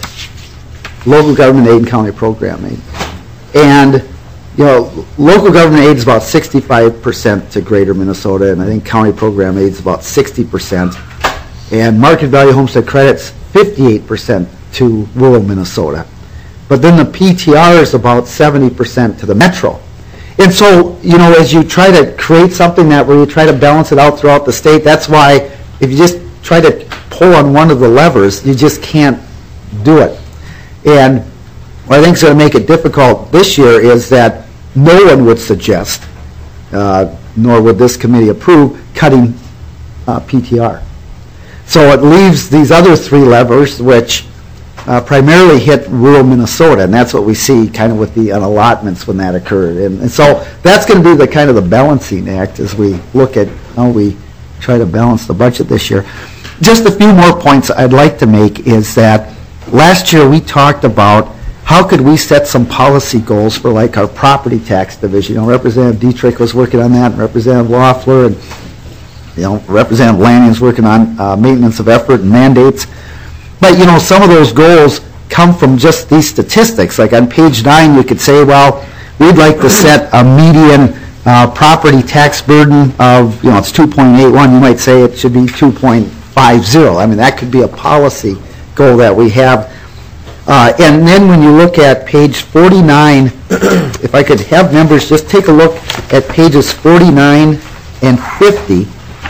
local government aid and county program aid. And, you know, local government aid is about sixty-five percent to greater Minnesota, and I think county program aid is about sixty percent. And market value homestead credit's fifty-eight percent to rural Minnesota. But then the P T R is about seventy percent to the metro. And so, you know, as you try to create something that where you try to balance it out throughout the state, that's why if you just try to pull on one of the levers, you just can't do it. And what I think is going to make it difficult this year is that no one would suggest, uh, nor would this committee approve, cutting uh, P T R. So it leaves these other three levers, which Uh, primarily hit rural Minnesota, and that's what we see kind of with the uh, allotments when that occurred. And, and so that's going to be the kind of the balancing act as we look at how we try to balance the budget this year. Just a few more points I'd like to make is that last year we talked about how could we set some policy goals for like our property tax division. You know, Representative Dietrich was working on that, and Representative Loeffler, and you know, Representative Lanning's working on uh, maintenance of effort and mandates. But, you know, some of those goals come from just these statistics. Like on page nine, you could say, well, we'd like to set a median uh, property tax burden of, you know, it's two point eight one. You might say it should be two point five zero. I mean, that could be a policy goal that we have. Uh, and then when you look at page forty-nine, if I could have members just take a look at pages forty-nine and fifty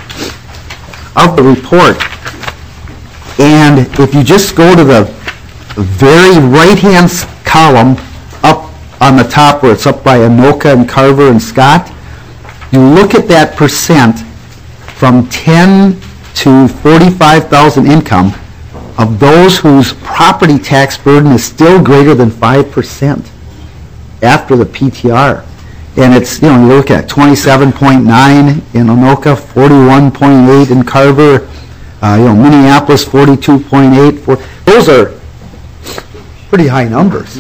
of the report. And if you just go to the very right-hand column up on the top where it's up by Anoka and Carver and Scott, you look at that percent from ten to forty-five thousand income of those whose property tax burden is still greater than five percent after the P T R. And it's, you know, you look at twenty-seven point nine in Anoka, forty-one point eight in Carver, Uh, you know, Minneapolis, forty-two point eight. Those are pretty high numbers.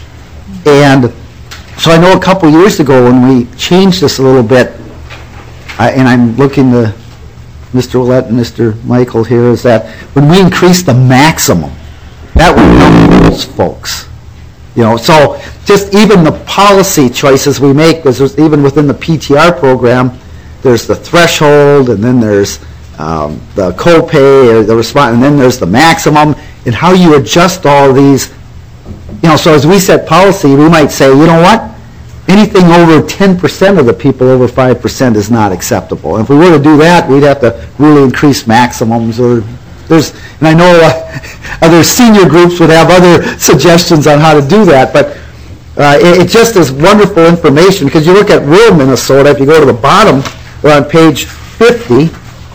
And so I know a couple years ago when we changed this a little bit, I- and I'm looking to Mister Willett and Mister Michael here, is that when we increase the maximum, that would help those folks. You know, so just even the policy choices we make, because there's even within the P T R program, there's the threshold, and then there's um, the copay, or the response, and then there's the maximum, and how you adjust all of these. You know, so as we set policy, we might say, you know what? Anything over ten percent of the people over five percent is not acceptable. And if we were to do that, we'd have to really increase maximums. Or there's, and I know uh, other senior groups would have other suggestions on how to do that, but uh, it, it just is wonderful information, because you look at rural Minnesota, if you go to the bottom, we're on page fifty,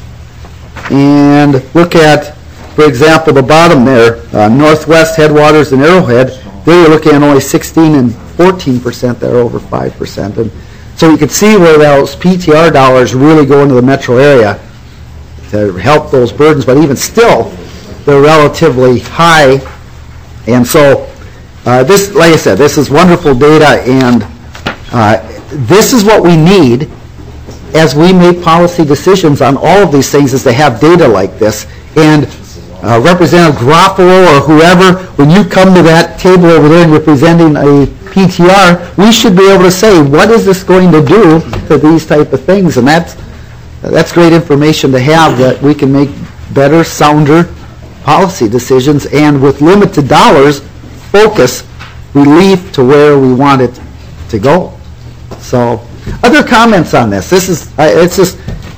and look at, for example, the bottom there, uh, Northwest, Headwaters, and Arrowhead, there you're looking at only sixteen and fourteen percent that are over five percent. And so you can see where those P T R dollars really go into the metro area to help those burdens, but even still, they're relatively high. And so uh, this, like I said, this is wonderful data, and uh, this is what we need as we make policy decisions on all of these things, is to have data like this. And uh, Representative Garofalo or whoever, when you come to that table over there and you're presenting a P T R, we should be able to say, what is this going to do to these type of things? And that's, that's great information to have, that we can make better, sounder policy decisions, and with limited dollars, focus relief to where we want it to go. So, other comments on this? This is, I- it's just,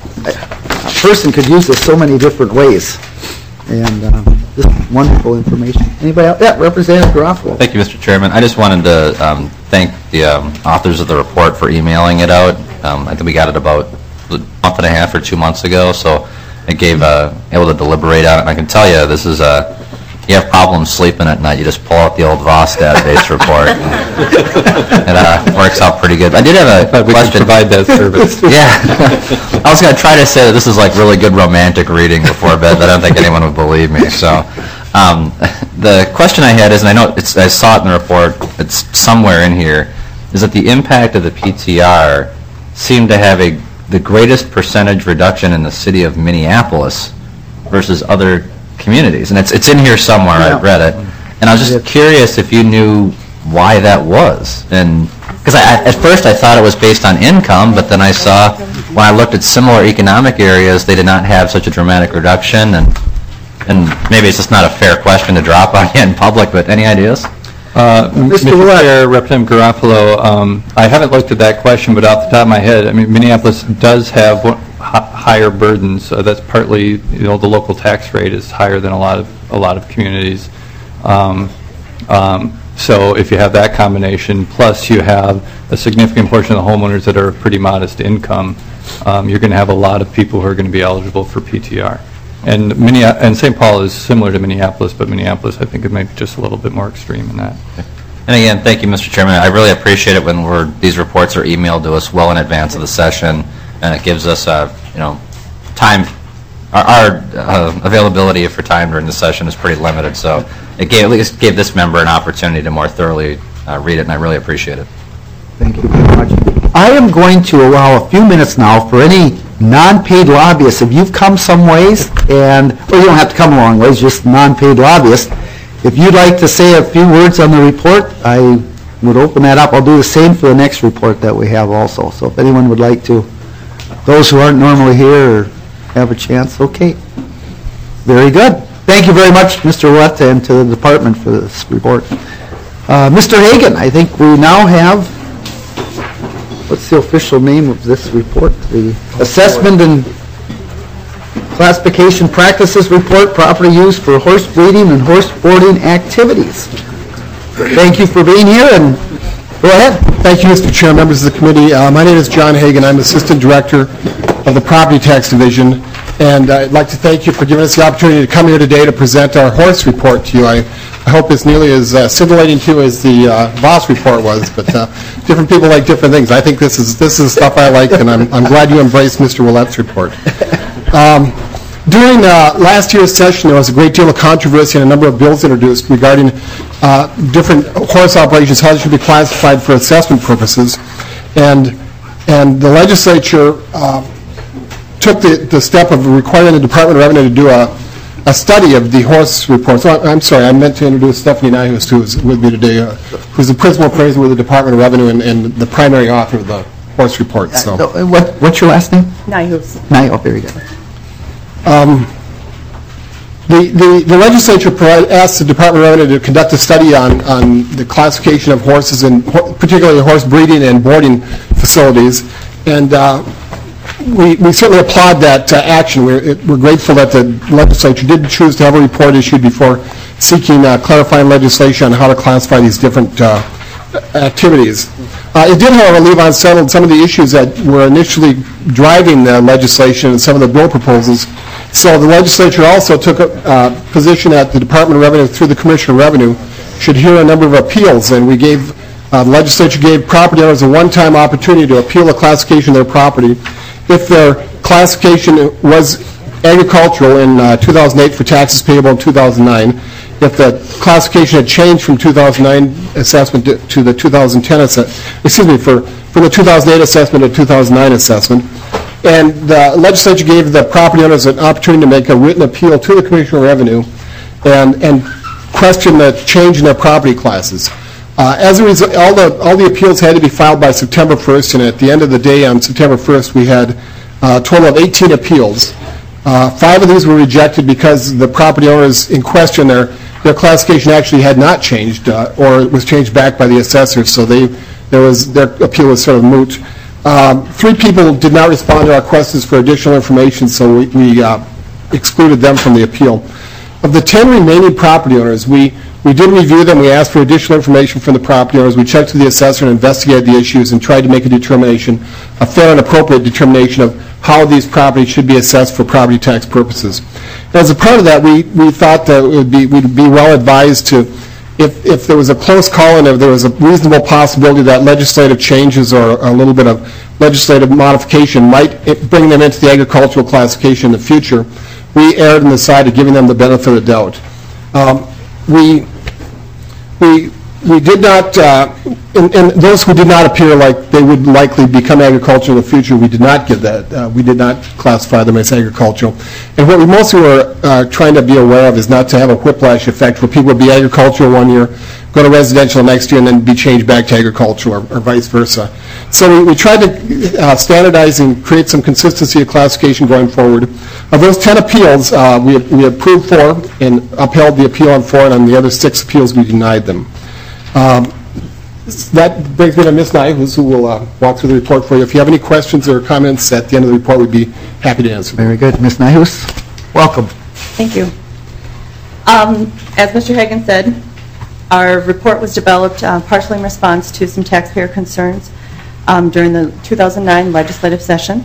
a person could use this so many different ways. And um, just wonderful information. Anybody else? Yeah, Representative Garofalo. Thank you, Mister Chairman. I just wanted to um, thank the um, authors of the report for emailing it out. Um, I think we got it about a month and a half or two months ago, so it gave uh, able to deliberate on it. And I can tell you, this is a you have problems sleeping at night, you just pull out the old V O S database report. It uh, works out pretty good. I did have a But we can question. provide that service. Yeah. I was going to try to say that this is like really good romantic reading before bed, but I don't think anyone would believe me. So um, the question I had is, and I know it's, I saw it in the report, it's somewhere in here, is that the impact of the P T R seemed to have a the greatest percentage reduction in the city of Minneapolis versus other communities. And it's it's in here somewhere, Yeah. I've read it. And I was just curious if you knew why that was. And because I, at first I thought it was based on income, but then I saw when I looked at similar economic areas, they did not have such a dramatic reduction. And and maybe it's just not a fair question to drop on you in public, but any ideas? Uh, Mister Mister Willett. Chair, Representative Garofalo, um, I haven't looked at that question, but off the top of my head, I mean, Minneapolis does have one- hi- higher burdens. Uh, That's partly, you know, the local tax rate is higher than a lot of, a lot of communities. Um, um, So if you have that combination, plus you have a significant portion of the homeowners that are pretty modest income, um, you're going to have a lot of people who are going to be eligible for P T R. And Minnea- and Saint Paul is similar to Minneapolis, but Minneapolis, I think, it might be just a little bit more extreme in that. And again, thank you, Mister Chairman. I really appreciate it when we're, these reports are emailed to us well in advance of the session, and it gives us, uh, you know, time. Our, our uh, availability for time during the session is pretty limited, so it gave, at least gave this member an opportunity to more thoroughly uh, read it, and I really appreciate it. Thank you very much. I am going to allow a few minutes now for any non-paid lobbyists. If you've come some ways, and, well, you don't have to come a long ways, just non-paid lobbyists. If you'd like to say a few words on the report, I would open that up. I'll do the same for the next report that we have also. So if anyone would like to, those who aren't normally here or have a chance, okay. Very good. Thank you very much, Mister Willett, and to the department for this report. Uh, Mister Hagan, I think we now have, what's the official name of this report? The Assessment and Classification Practices Report, Property Use for Horse Breeding and Horse Boarding Activities. Thank you for being here, and go ahead. Thank you, Mister Chair, members of the committee. Uh, My name is John Hagan. I'm Assistant Director of the Property Tax Division, and I'd like to thank you for giving us the opportunity to come here today to present our horse report to you. I I hope it's nearly as uh, scintillating to you as the uh, V O S report was, but uh, different people like different things. I think this is this is stuff I like, and I'm I'm glad you embraced Mister Willett's report. Um, During uh, last year's session, there was a great deal of controversy and a number of bills introduced regarding uh, different horse operations, how they should be classified for assessment purposes. And and the legislature uh, took the, the step of requiring the Department of Revenue to do a, a study of the horse reports. Oh, I'm sorry, I meant to introduce Stephanie Nyhus, who is with me today, uh, who's the principal appraiser with the Department of Revenue and, and the primary author of the horse reports. So. Uh, what, what's your last name? Nyhus. Nye, oh, very good. Um, The, the, the legislature provide, asked the Department of Revenue to conduct a study on, on the classification of horses, and particularly horse breeding and boarding facilities. And uh, we, we certainly applaud that uh, action. We're, it, we're grateful that the legislature did choose to have a report issued before seeking uh, clarifying legislation on how to classify these different uh, activities. Uh, it did, however, leave unsettled some of the issues that were initially driving the legislation and some of the bill proposals. So the legislature also took a uh, position that the Department of Revenue, through the Commissioner of Revenue, should hear a number of appeals, and we gave, uh, the legislature gave property owners a one-time opportunity to appeal the classification of their property if their classification was agricultural in uh, two thousand eight for taxes payable in two thousand nine, if the classification had changed from two thousand nine assessment to, to the two thousand ten assessment, excuse me, for, from the two thousand eight assessment to two thousand nine assessment. And the legislature gave the property owners an opportunity to make a written appeal to the Commissioner of Revenue and, and question the change in their property classes. Uh, as a result, all the, all the appeals had to be filed by September first, and at the end of the day on September first, we had a total of eighteen appeals. Uh, five of these were rejected because the property owners in question, their, their classification actually had not changed, uh, or it was changed back by the assessors, so they, there was, their appeal was sort of moot. Um, three people did not respond to our questions for additional information, so we, we uh, excluded them from the appeal. Of the ten remaining property owners, we, we did review them. We asked for additional information from the property owners. We checked with the assessor and investigated the issues and tried to make a determination, a fair and appropriate determination of how these properties should be assessed for property tax purposes. As a part of that, we, we thought that it would be, we'd be well advised to, If, if there was a close call and if there was a reasonable possibility that legislative changes or a little bit of legislative modification might bring them into the agricultural classification in the future, we erred on the side of giving them the benefit of the doubt. Um, we, we, we did not, uh, and, and those who did not appear like they would likely become agricultural in the future, we did not give that. Uh, we did not classify them as agricultural. And what we mostly were uh, trying to be aware of is not to have a whiplash effect where people would be agricultural one year, go to residential next year, and then be changed back to agricultural, or, or vice versa. So we, we tried to uh, standardize and create some consistency of classification going forward. Of those ten appeals, uh, we, we approved four and upheld the appeal on four, and on the other six appeals, we denied them. Um, that brings me to Miz Nyhus, who will uh, walk through the report for you. If you have any questions or comments at the end of the report, we'd be happy to answer. Very good. Miz Nyhus, welcome. Thank you. Um, as Mister Hagan said, our report was developed uh, partially in response to some taxpayer concerns um, during the two thousand nine legislative session.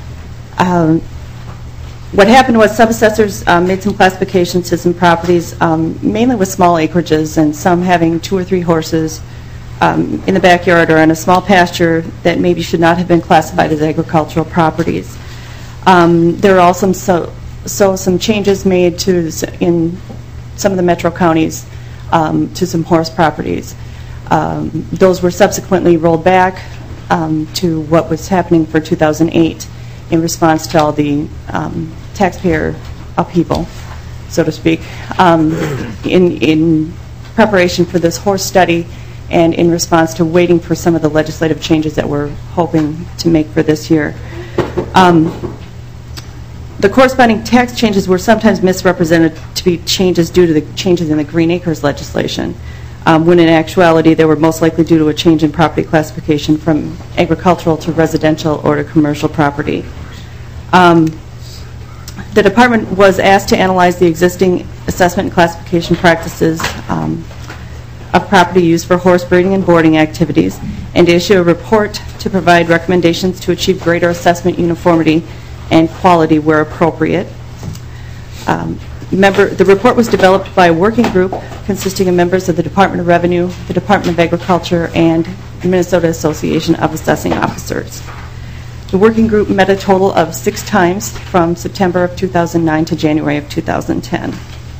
Um, what happened was sub-assessors um, made some classifications to some properties, um, mainly with small acreages and some having two or three horses um, in the backyard or in a small pasture that maybe should not have been classified as agricultural properties. Um, there are also some, so, so some changes made to in some of the metro counties um, to some horse properties. Um, those were subsequently rolled back um, to what was happening for two thousand eight in response to all the um, taxpayer upheaval, so to speak, um, in, in preparation for this horse study and in response to waiting for some of the legislative changes that we're hoping to make for this year. Um, the corresponding tax changes were sometimes misrepresented to be changes due to the changes in the Green Acres legislation, um, when in actuality they were most likely due to a change in property classification from agricultural to residential or to commercial property. Um, the department was asked to analyze the existing assessment and classification practices um, of property used for horse breeding and boarding activities and to issue a report to provide recommendations to achieve greater assessment uniformity and quality where appropriate. Um, member, the report was developed by a working group consisting of members of the Department of Revenue, the Department of Agriculture, and the Minnesota Association of Assessing Officers. The working group met a total of six times from September of two thousand nine to January of two thousand ten.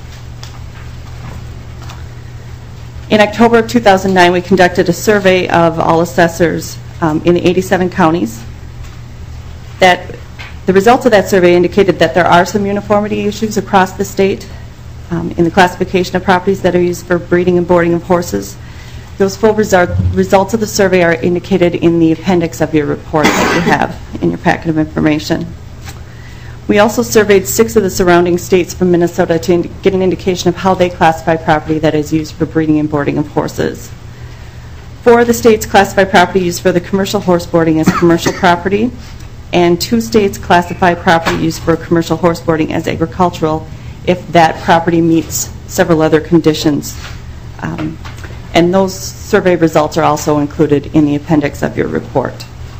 In October of two thousand nine, we conducted a survey of all assessors um, in the eighty-seven counties. That The results of that survey indicated that there are some uniformity issues across the state um, in the classification of properties that are used for breeding and boarding of horses. Those full result, results of the survey are indicated in the appendix of your report that you have in your packet of information. We also surveyed six of the surrounding states from Minnesota to ind- get an indication of how they classify property that is used for breeding and boarding of horses. Four of the states classify property used for the commercial horse boarding as commercial property, and two states classify property used for commercial horse boarding as agricultural if that property meets several other conditions. Um, and those survey results are also included in the appendix of your report.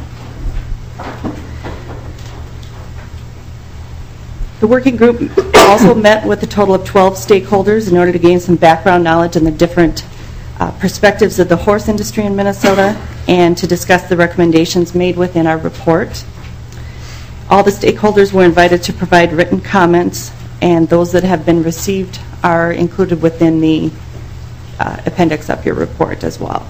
The working group also met with a total of twelve stakeholders in order to gain some background knowledge on the different uh, perspectives of the horse industry in Minnesota and to discuss the recommendations made within our report. All the stakeholders were invited to provide written comments, and those that have been received are included within the uh, appendix of your report as well.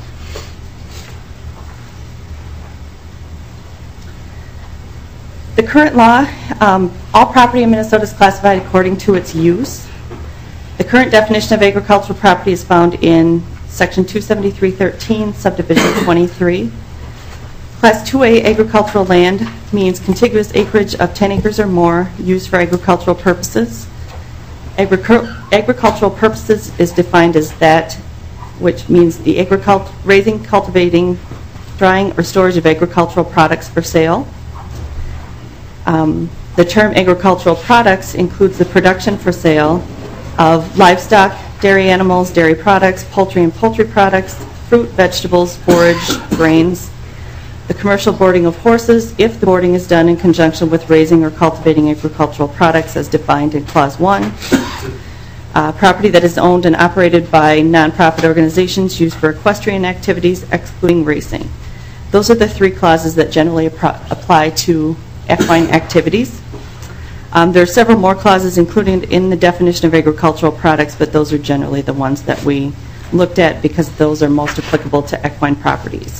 The current law, um, all property in Minnesota is classified according to its use. The current definition of agricultural property is found in Section two seventy-three thirteen, Subdivision twenty-three. Class two A agricultural land means contiguous acreage of ten acres or more used for agricultural purposes. Agric- agricultural purposes is defined as that which means the agricult- raising, cultivating, drying, or storage of agricultural products for sale. Um, the term agricultural products includes the production for sale of livestock, dairy animals, dairy products, poultry and poultry products, fruit, vegetables, forage, grains. The commercial boarding of horses, if the boarding is done in conjunction with raising or cultivating agricultural products as defined in Clause one. Uh, property that is owned and operated by nonprofit organizations used for equestrian activities, excluding racing. Those are the three clauses that generally appro- apply to equine activities. Um, there are several more clauses included in the definition of agricultural products, but those are generally the ones that we looked at because those are most applicable to equine properties.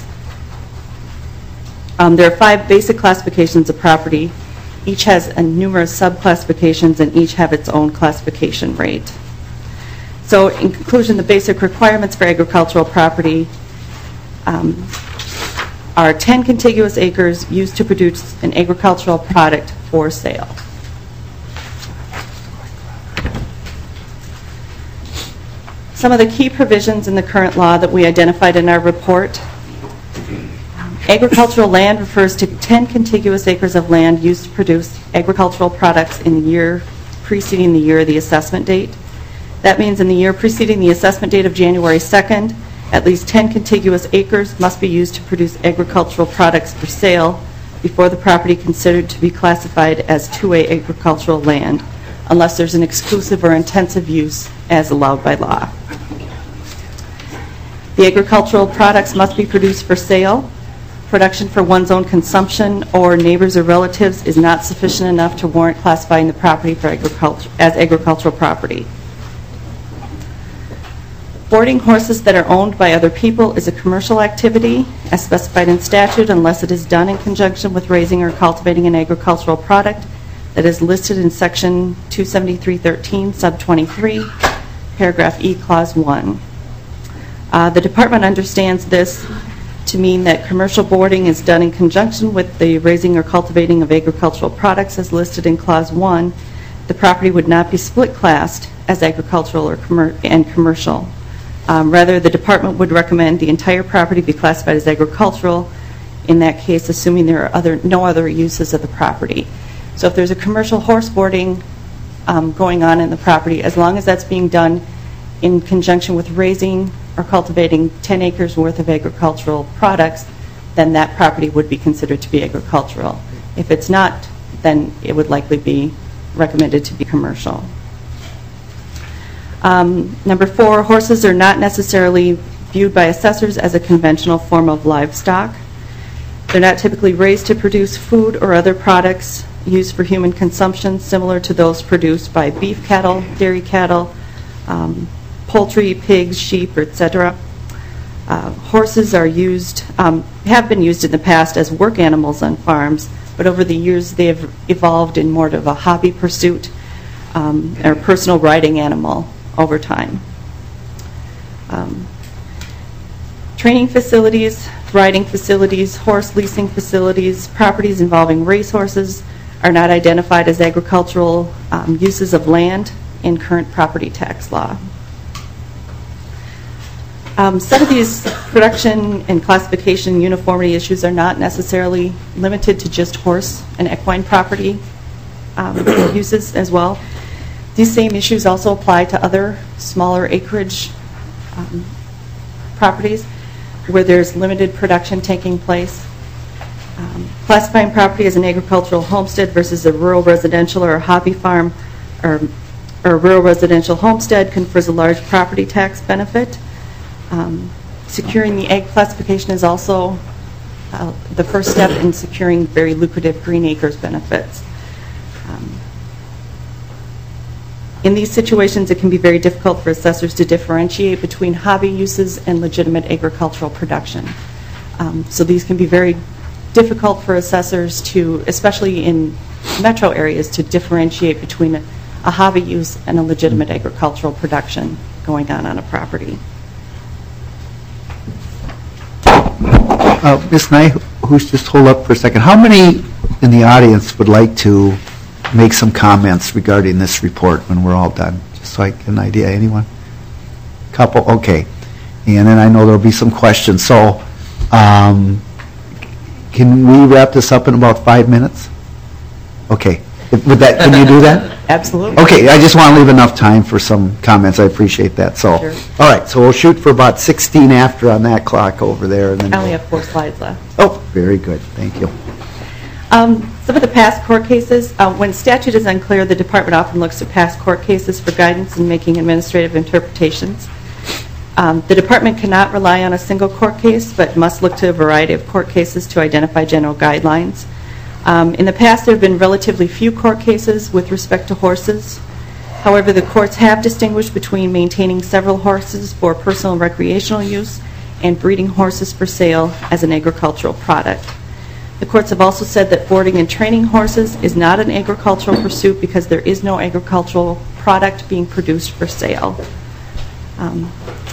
Um, there are five basic classifications of property. Each has a numerous sub-classifications and each have its own classification rate. So in conclusion, the basic requirements for agricultural property um, are ten contiguous acres used to produce an agricultural product for sale. Some of the key provisions in the current law that we identified in our report. Agricultural land refers to ten contiguous acres of land used to produce agricultural products in the year preceding the year of the assessment date. That means in the year preceding the assessment date of January second, at least ten contiguous acres must be used to produce agricultural products for sale before the property considered to be classified as two A agricultural land, unless there's an exclusive or intensive use as allowed by law. The agricultural products must be produced for sale. Production for one's own consumption or neighbors or relatives is not sufficient enough to warrant classifying the property for agriculture as agricultural property. Boarding horses that are owned by other people is a commercial activity as specified in statute unless it is done in conjunction with raising or cultivating an agricultural product that is listed in Section two seventy-three thirteen, Sub twenty-three, Paragraph E, Clause one. Uh, the Department understands this to mean that commercial boarding is done in conjunction with the raising or cultivating of agricultural products as listed in Clause one. The property would not be split classed as agricultural or commer- and commercial. Um, rather, the Department would recommend the entire property be classified as agricultural, in that case assuming there are other no other uses of the property. So if there's a commercial horse boarding um, going on in the property, as long as that's being done in conjunction with raising or cultivating ten acres worth of agricultural products, then that property would be considered to be agricultural. If it's not, then it would likely be recommended to be commercial. Um, number four, horses are not necessarily viewed by assessors as a conventional form of livestock. They're not typically raised to produce food or other products used for human consumption, similar to those produced by beef cattle, dairy cattle, um, poultry, pigs, sheep, et cetera. Uh, Horses are used, um, have been used in the past as work animals on farms, but over the years they have evolved in more of a hobby pursuit um, or personal riding animal over time. Um, Training facilities, riding facilities, horse leasing facilities, properties involving racehorses are not identified as agricultural um, uses of land in current property tax law. Um, some of these production and classification uniformity issues are not necessarily limited to just horse and equine property um, uses as well. These same issues also apply to other smaller acreage um, properties where there's limited production taking place. Um, classifying property as an agricultural homestead versus a rural residential or a hobby farm or, or a rural residential homestead confers a large property tax benefit. Um, securing the ag classification is also uh, the first step in securing very lucrative green acres benefits. Um, in these situations, it can be very difficult for assessors to differentiate between hobby uses and legitimate agricultural production. Um, so these can be very difficult for assessors to, especially in metro areas, to differentiate between a, a hobby use and a legitimate agricultural production going on on a property. Uh, Miz Nye, who's just hold up for a second. How many in the audience would like to make some comments regarding this report when we're all done? Just so I get an idea. Anyone? Couple? Okay. And then I know there'll be some questions. So um, can we wrap this up in about five minutes? Okay. Would that, can you do that? Absolutely. Okay, I just want to leave enough time for some comments. I appreciate that. So, Sure. All right, so we'll shoot for about sixteen after on that clock over there. And then I only we'll- have four slides left. Oh, very good. Thank you. Um, some of the past court cases, uh, when statute is unclear, the department often looks to past court cases for guidance in making administrative interpretations. Um, the department cannot rely on a single court case, but must look to a variety of court cases to identify general guidelines. Um, in the past, there have been relatively few court cases with respect to horses. However, the courts have distinguished between maintaining several horses for personal and recreational use and breeding horses for sale as an agricultural product. The courts have also said that boarding and training horses is not an agricultural pursuit because there is no agricultural product being produced for sale. Um,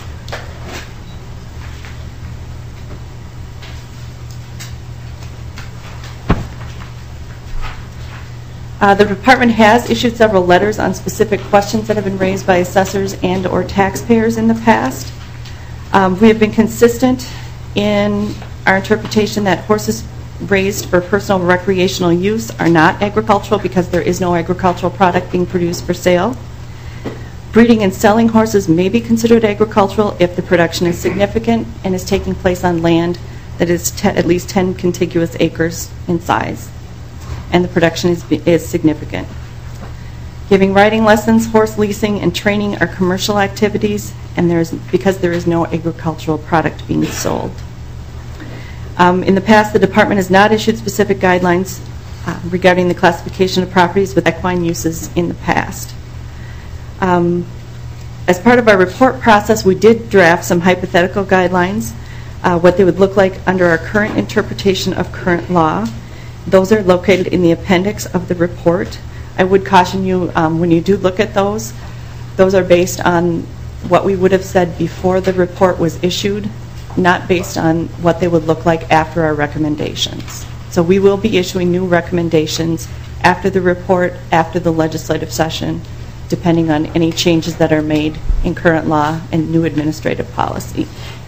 Uh, the department has issued several letters on specific questions that have been raised by assessors and or taxpayers in the past. Um, we have been consistent in our interpretation that horses raised for personal recreational use are not agricultural because there is no agricultural product being produced for sale. Breeding and selling horses may be considered agricultural if the production is significant and is taking place on land that is te- at least ten contiguous acres in size, and the production is, is significant. Giving riding lessons, horse leasing, and training are commercial activities, and there is because there is no agricultural product being sold. Um, in the past, the department has not issued specific guidelines uh, regarding the classification of properties with equine uses in the past. Um, as part of our report process, we did draft some hypothetical guidelines, uh, what they would look like under our current interpretation of current law. Those are located in the appendix of the report. I would caution you, um, when you do look at those, those are based on what we would have said before the report was issued, not based on what they would look like after our recommendations. So we will be issuing new recommendations after the report, after the legislative session, depending on any changes that are made in current law and new administrative policy.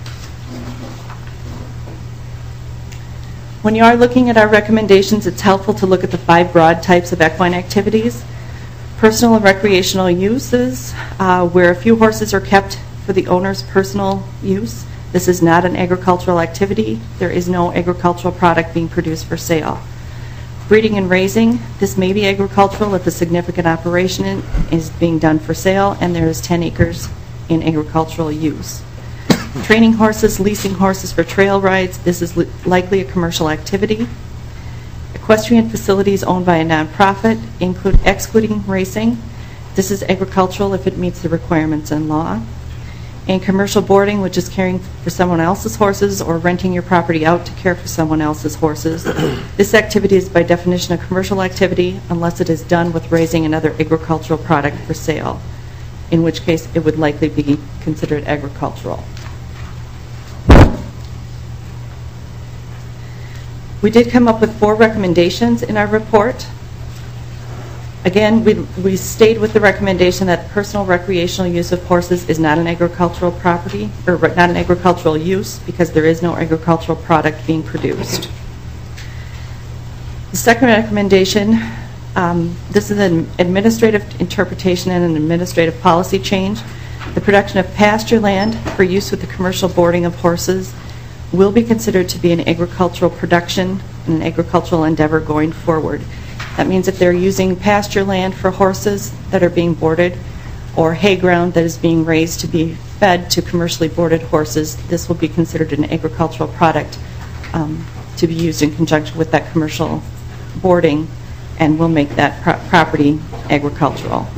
When you are looking at our recommendations, it's helpful to look at the five broad types of equine activities. Personal and recreational uses, uh, where a few horses are kept for the owner's personal use. This is not an agricultural activity. There is no agricultural product being produced for sale. Breeding and raising, this may be agricultural if a significant operation is being done for sale and there is ten acres in agricultural use. Training horses, leasing horses for trail rides, this is li- likely a commercial activity. Equestrian facilities owned by a nonprofit, include excluding racing. This is agricultural if it meets the requirements in law. and commercial boarding, which is caring for someone else's horses or renting your property out to care for someone else's horses. This activity is by definition a commercial activity unless it is done with raising another agricultural product for sale, in which case it would likely be considered agricultural. We did come up with four recommendations in our report. Again, we, we stayed with the recommendation that personal recreational use of horses is not an agricultural property, or not an agricultural use, because there is no agricultural product being produced. The second recommendation, um, this is an administrative interpretation and an administrative policy change. The production of pasture land for use with the commercial boarding of horses will be considered to be an agricultural production and an agricultural endeavor going forward. That means if they're using pasture land for horses that are being boarded or hay ground that is being raised to be fed to commercially boarded horses, this will be considered an agricultural product um, to be used in conjunction with that commercial boarding, and will make that pro property agricultural.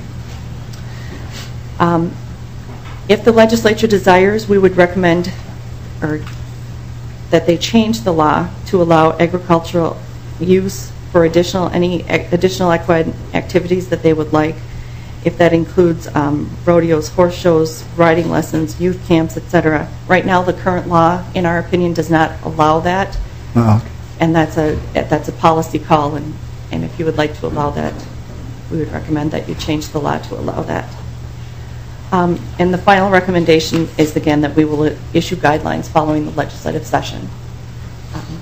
Um, if the legislature desires, we would recommend or that they change the law to allow agricultural use for additional any additional equine activities that they would like. If that includes um, rodeos, horse shows, riding lessons, youth camps, et cetera. Right now, the current law, in our opinion, does not allow that, Oh, and that's a that's a policy call. And and if you would like to allow that, we would recommend that you change the law to allow that. Um, and the final recommendation is again that we will issue guidelines following the legislative session um,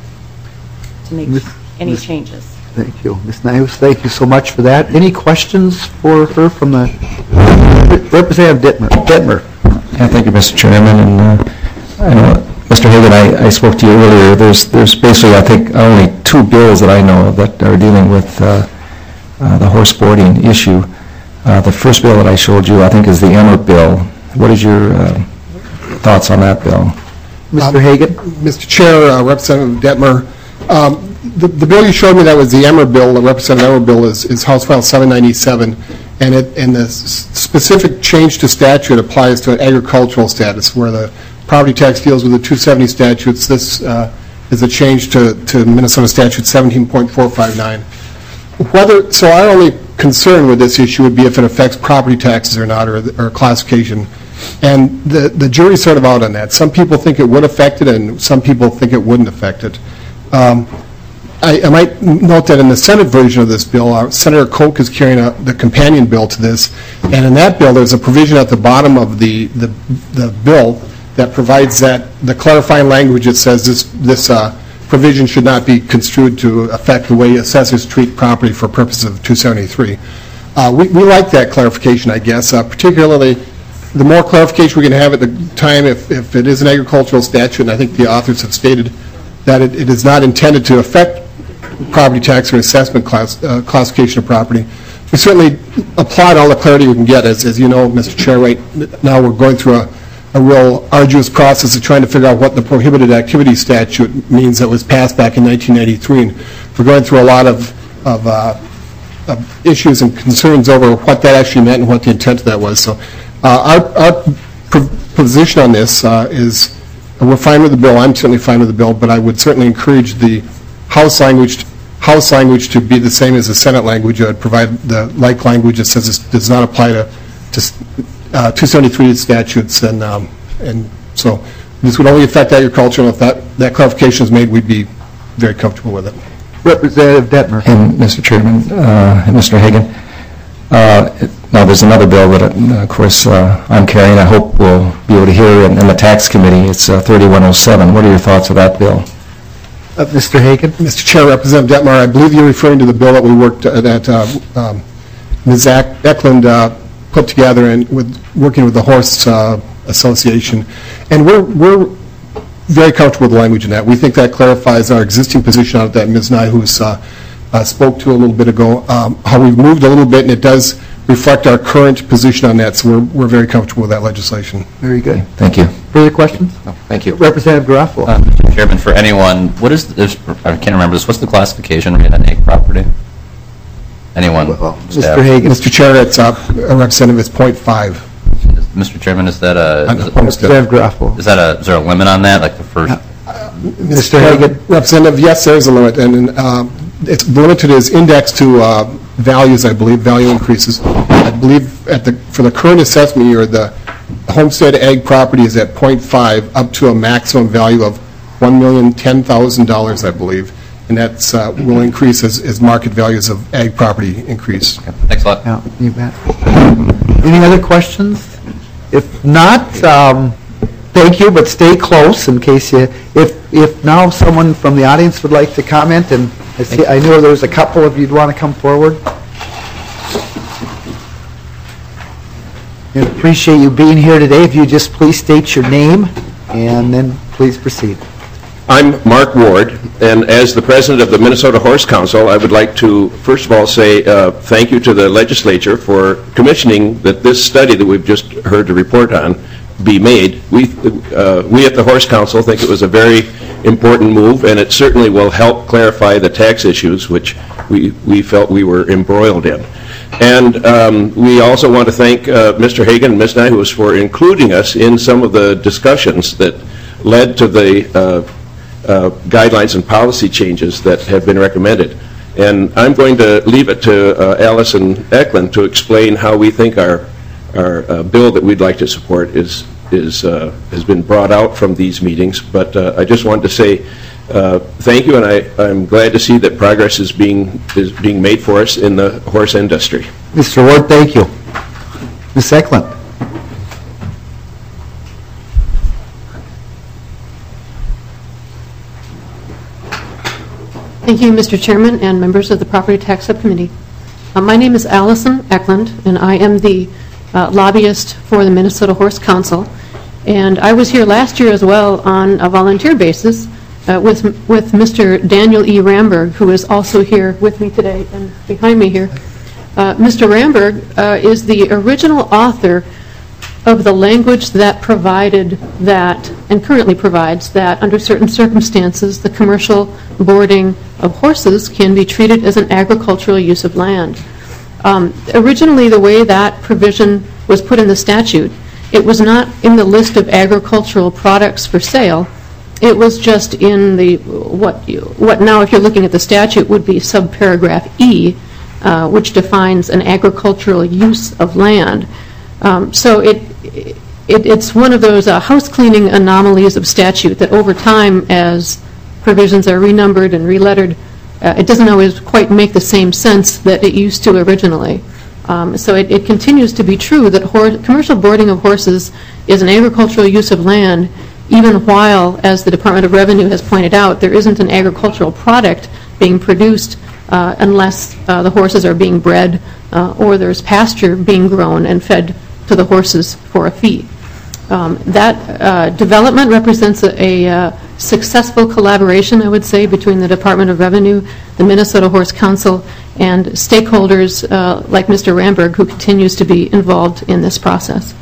to make Miz any Miz changes. Thank you. Miz Nyhus, thank you so much for that. Any questions for her from the Representative Dittmer? Dittmer. Yeah, thank you, Mister Chairman. And uh, I know, Mister Hagan, I, I spoke to you earlier. There's, there's basically, I think, only two bills that I know of that are dealing with uh, uh, the horse boarding issue. Uh, the first bill that I showed you, I think, is the Emmer bill. What is your uh, thoughts on that bill? Mister Hagan? Mister Chair, uh, Representative Detmer, um, the, the bill you showed me, that was the Emmer bill, the Representative Emmer bill, is, is House File seven ninety-seven, and it and the s specific change to statute applies to an agricultural status, where the property tax deals with the two seventy statutes. This uh, is a change to, to Minnesota Statute seventeen point four five nine. Whether, so our only concern with this issue would be if it affects property taxes or not, or, or classification. And the, the jury's sort of out on that. Some people think it would affect it, and some people think it wouldn't affect it. Um, I, I might note that in the Senate version of this bill, uh, Senator Koch is carrying a, the companion bill to this, and in that bill there's a provision at the bottom of the, the, the bill that provides that the clarifying language that says this, this uh, provision should not be construed to affect the way assessors treat property for purposes of two seventy-three. Uh, we, we like that clarification, I guess, uh, particularly the more clarification we can have at the time if, if it is an agricultural statute, and I think the authors have stated that it, it is not intended to affect property tax or assessment class, uh, classification of property. We certainly applaud all the clarity we can get. As, as you know, Mister Chair, right now we're going through a, a real arduous process of trying to figure out what the prohibited activity statute means that was passed back in nineteen ninety-three. And we're going through a lot of, of, uh, of issues and concerns over what that actually meant and what the intent of that was. So uh, our, our position on this uh, is we're fine with the bill. I'm certainly fine with the bill, but I would certainly encourage the House language, House language to be the same as the Senate language. I would provide the like language that says this does not apply to, to uh, two seventy-three statutes, and um, and so this would only affect agriculture. And if that that clarification is made, we'd be very comfortable with it. Representative Detmer. And Mister Chairman, uh, and Mister Hagan, uh, it, now there's another bill that, uh, of course, uh, I'm carrying. I hope we'll be able to hear in, in the tax committee. It's uh, thirty-one oh seven. What are your thoughts of that bill? Uh, Mister Hagan? Mister Chair, Representative Detmer, I believe you're referring to the bill that we worked uh, that uh, um, Miz Eklund uh, put together and with working with the Horse uh, Association, and we're we're very comfortable with the language in that. We think that clarifies our existing position on it that Miz Nyhus uh, uh, spoke to a little bit ago. Um, how we've moved a little bit, and it does reflect our current position on that. So we're we're very comfortable with that legislation. Very good. Thank you. Further questions? Oh, thank you. Representative Garofalo. Uh, Mister Chairman, for anyone, what is this? I can't remember this. What's the classification rate on egg property? Anyone? Well, Staff? Mister Hagan. Mister Chair, it's uh, a representative. It's point five. Mister Chairman, is that a, On is it- Homestead. Representative Graffo. is that a, is there a limit on that, like the first? Mister Hagan. Representative, yes, there is a limit, and uh, it's limited as indexed to uh, values, I believe, value increases. I believe at the, for the current assessment year, the homestead ag property is at zero point five up to a maximum value of one million ten thousand dollars, I believe, and that's uh, will increase as, as market values of ag property increase. Thanks a lot. Yeah, you bet. Any other questions? If not, um, thank you, but stay close in case you, if, if now someone from the audience would like to comment, and I see, I know there's a couple of you'd want to come forward. I appreciate you being here today. If you just please state your name, and then please proceed. I'm Mark Ward, and as the president of the Minnesota Horse Council, I would like to first of all say uh, thank you to the legislature for commissioning that this study that we've just heard to report on be made. We, uh, we at the Horse Council think it was a very important move, and it certainly will help clarify the tax issues which we, we felt we were embroiled in. And um, we also want to thank uh, Mister Hagan and Miz Nyhus for including us in some of the discussions that led to the uh, uh, guidelines and policy changes that have been recommended. And I'm going to leave it to uh, Allison Eklund to explain how we think our, our uh, bill that we'd like to support is, is, uh, has been brought out from these meetings. But uh, I just wanted to say Uh, thank you, and I, I'm glad to see that progress is being is being made for us in the horse industry. Mister Ward, thank you. Miz Eklund. Thank you, Mister Chairman and members of the Property Tax Subcommittee. Uh, my name is Allison Eklund, and I am the uh, lobbyist for the Minnesota Horse Council. And I was here last year as well on a volunteer basis Uh, with with Mister Daniel E. Ramberg, who is also here with me today and behind me here. Uh, Mister Ramberg uh, is the original author of the language that provided that, and currently provides, that under certain circumstances the commercial boarding of horses can be treated as an agricultural use of land. Um, originally, the way that provision was put in the statute, it was not in the list of agricultural products for sale. It was just in the, what, you, what now, if you're looking at the statute, would be subparagraph E, uh, which defines an agricultural use of land. Um, so it, it, it's one of those uh, house cleaning anomalies of statute that over time, as provisions are renumbered and relettered, uh, it doesn't always quite make the same sense that it used to originally. Um, so it, it continues to be true that hor- commercial boarding of horses is an agricultural use of land, even while, as the Department of Revenue has pointed out, there isn't an agricultural product being produced uh, unless uh, the horses are being bred uh, or there's pasture being grown and fed to the horses for a fee. Um, that uh, development represents a, a uh, successful collaboration, I would say, between the Department of Revenue, the Minnesota Horse Council, and stakeholders uh, like Mister Ramberg, who continues to be involved in this process.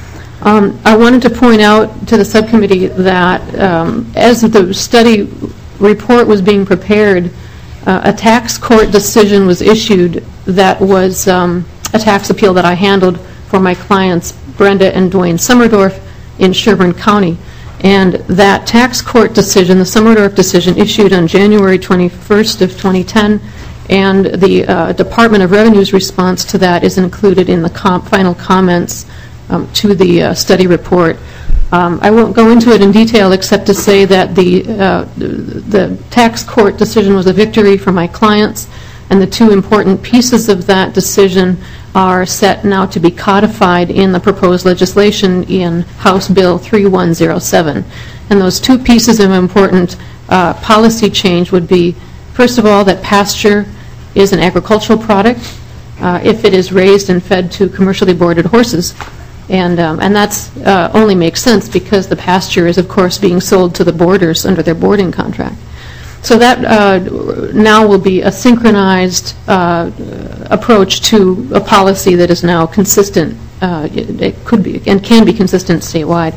Um, I wanted to point out to the subcommittee that um, as the study report was being prepared, uh, a tax court decision was issued that was um, a tax appeal that I handled for my clients, Brenda and Dwayne Summerdorf, in Sherburne County. And that tax court decision, the Summerdorf decision, issued on January twenty-first of twenty ten, and the uh, Department of Revenue's response to that is included in the com- final comments Um, to the uh, study report. Um, I won't go into it in detail except to say that the, uh, the tax court decision was a victory for my clients, and the two important pieces of that decision are set now to be codified in the proposed legislation in House Bill three one zero seven. And those two pieces of important uh, policy change would be, first of all, that pasture is an agricultural product uh, if it is raised and fed to commercially boarded horses. And um, and that's uh, only makes sense because the pasture is, of course, being sold to the boarders under their boarding contract. So that uh, now will be a synchronized uh, approach to a policy that is now consistent. Uh, it, it could be and can be consistent statewide.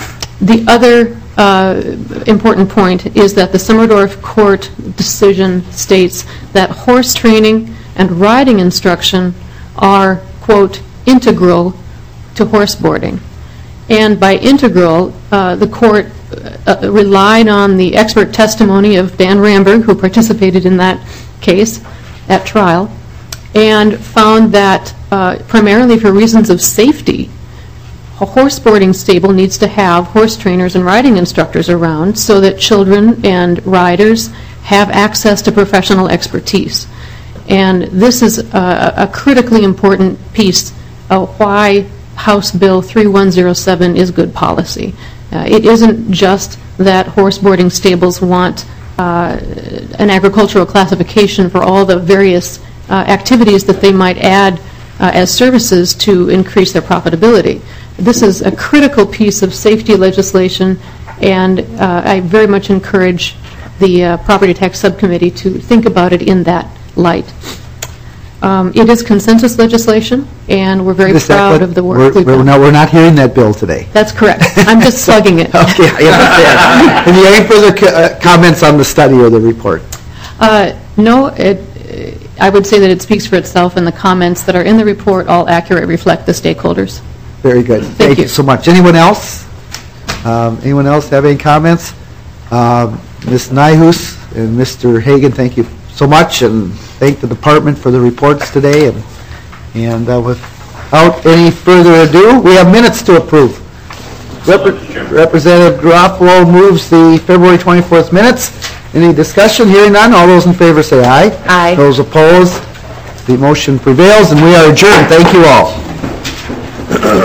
The other uh, important point is that the Summerdorf court decision states that horse training and riding instruction are, quote, integral to horse boarding. And by integral, uh, the court uh, relied on the expert testimony of Dan Ramberg, who participated in that case at trial, and found that uh, primarily for reasons of safety, a horse boarding stable needs to have horse trainers and riding instructors around so that children and riders have access to professional expertise. And this is a, a critically important piece of why House Bill three one zero seven is good policy. Uh, it isn't just that horse boarding stables want uh, an agricultural classification for all the various uh, activities that they might add uh, as services to increase their profitability. This is a critical piece of safety legislation, and uh, I very much encourage the uh, Property Tax Subcommittee to think about it in that light. Um, it is consensus legislation, and we're very Miz proud Eklund, of the work we're, we've we're done. not, we're not hearing that bill today. That's correct. I'm just slugging it. Okay, I understand. Any, any further co- uh, comments on the study or the report? Uh, no, it, I would say that it speaks for itself, and the comments that are in the report all accurately reflect the stakeholders. Very good. Thank, Thank you. you so much. Anyone else? Um, anyone else have any comments? Um, Miz Nyhus and Mister Hagan, thank you so much, and thank the department for the reports today. And, and uh, without any further ado, we have minutes to approve. Rep- Representative Garofalo moves the February twenty-fourth minutes. Any discussion? Hearing none. All those in favor say aye. Aye. Those opposed, the motion prevails, and we are adjourned. Thank you all.